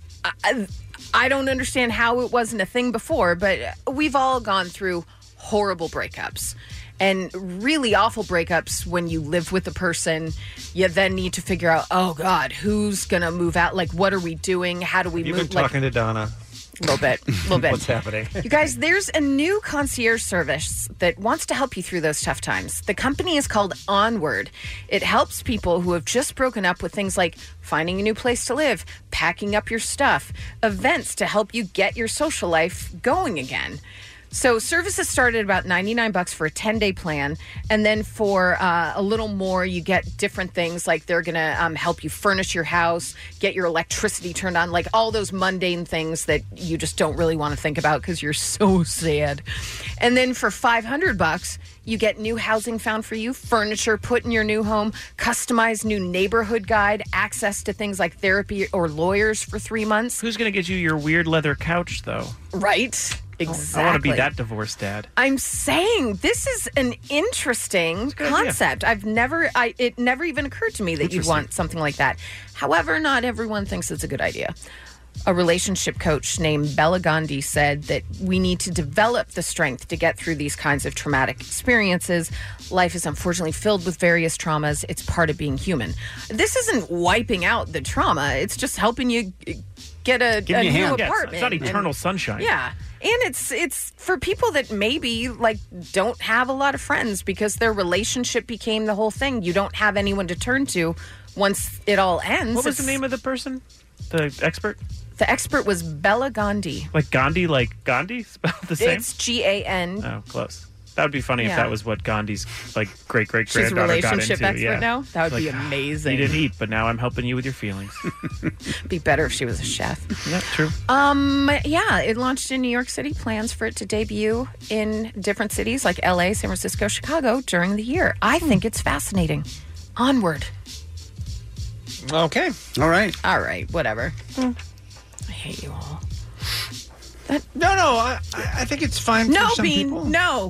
I, I don't understand how it wasn't a thing before, but we've all gone through horrible breakups and really awful breakups when you live with a person. You then need to figure out, oh God, who's going to move out? Like, what are we doing? How do we You've move? been Like, talking to Donna. a little bit, a little bit. What's happening? You guys, there's a new concierge service that wants to help you through those tough times. The company is called Onward. It helps people who have just broken up with things like finding a new place to live, packing up your stuff, events to help you get your social life going again. So services start at about ninety-nine bucks for a ten-day plan. And then for uh, a little more, you get different things like they're going to um, help you furnish your house, get your electricity turned on, like all those mundane things that you just don't really want to think about because you're so sad. And then for five hundred bucks, you get new housing found for you, furniture put in your new home, customized new neighborhood guide, access to things like therapy or lawyers for three months. Who's going to get you your weird leather couch, though? Right? Exactly. I want to be that divorced dad. I'm saying this is an interesting good concept. I've never, I it never even occurred to me that you'd Interesting. want something like that. However, not everyone thinks it's a good idea. A relationship coach named Bella Gandhi said that we need to develop the strength to get through these kinds of traumatic experiences. Life is unfortunately filled with various traumas. It's part of being human. This isn't wiping out the trauma. It's just helping you get a, Give a me a new hand. Yeah, it's- apartment. it's not eternal And- sunshine. Yeah. And it's it's for people that maybe like don't have a lot of friends because their relationship became the whole thing. You don't have anyone to turn to once it all ends. What was the It's- name of the person? The expert? The expert was Bella Gandhi. Like Gandhi, like Gandhi? Spelled the same? It's G A N. Oh, close. That would be funny if Yeah. that was what Gandhi's like great great She's a granddaughter got relationship into. expert yeah. now? That would Like, be amazing. You didn't eat, but now I'm helping you with your feelings. Be better if she was a chef. Yeah, true. Um, yeah, it launched in New York City. Plans for it to debut in different cities like L A, San Francisco, Chicago during the year. I think it's fascinating. Onward. Okay. All right. All right, whatever. I hate you all. No, no, I, I think it's fine No, for some Bean, people. no.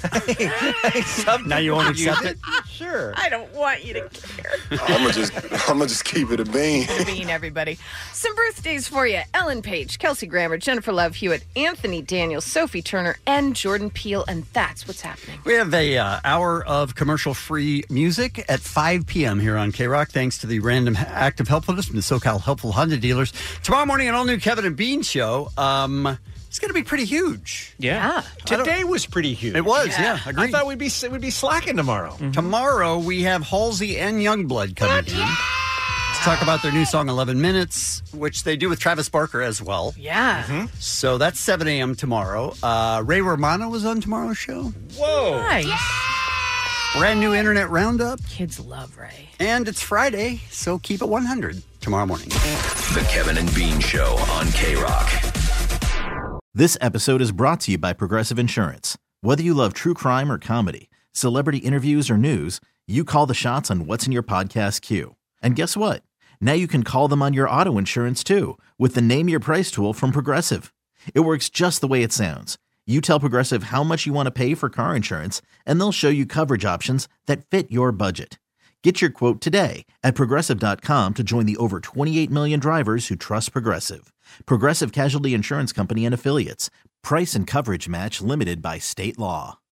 Now you won't accept it? Sure. I don't want you to care. I'm gonna just, I'm gonna just keep it a bean. Bean, everybody. Some birthdays for you. Ellen Page, Kelsey Grammer, Jennifer Love Hewitt, Anthony Daniels, Sophie Turner, and Jordan Peele. And that's what's happening. We have a uh, hour of commercial-free music at five p.m. here on K-Rock, thanks to the random act of helpfulness from the SoCal Helpful Honda dealers. Tomorrow morning, an all-new Kevin and Bean show. Um, It's going to be pretty huge. Yeah. Today was pretty huge. It was, yeah, agreed. I thought we'd be we'd be slacking tomorrow. Mm-hmm. Tomorrow we have Halsey and Youngblood coming in to talk about their new song eleven minutes, which they do with Travis Barker as well. Yeah. Mm-hmm. So that's seven a.m. tomorrow. Uh, Ray Romano was on tomorrow's show. Whoa. Nice. Brand new Internet Roundup. Kids love Ray. And it's Friday, so keep it one hundred tomorrow morning. The Kevin and Bean Show on K-Rock. This episode is brought to you by Progressive Insurance. Whether you love true crime or comedy, celebrity interviews or news, you call the shots on what's in your podcast queue. And guess what? Now you can call them on your auto insurance too with the Name Your Price tool from Progressive. It works just the way it sounds. You tell Progressive how much you want to pay for car insurance, and they'll show you coverage options that fit your budget. Get your quote today at Progressive dot com to join the over twenty-eight million drivers who trust Progressive. Progressive Casualty Insurance Company and Affiliates. Price and coverage match limited by state law.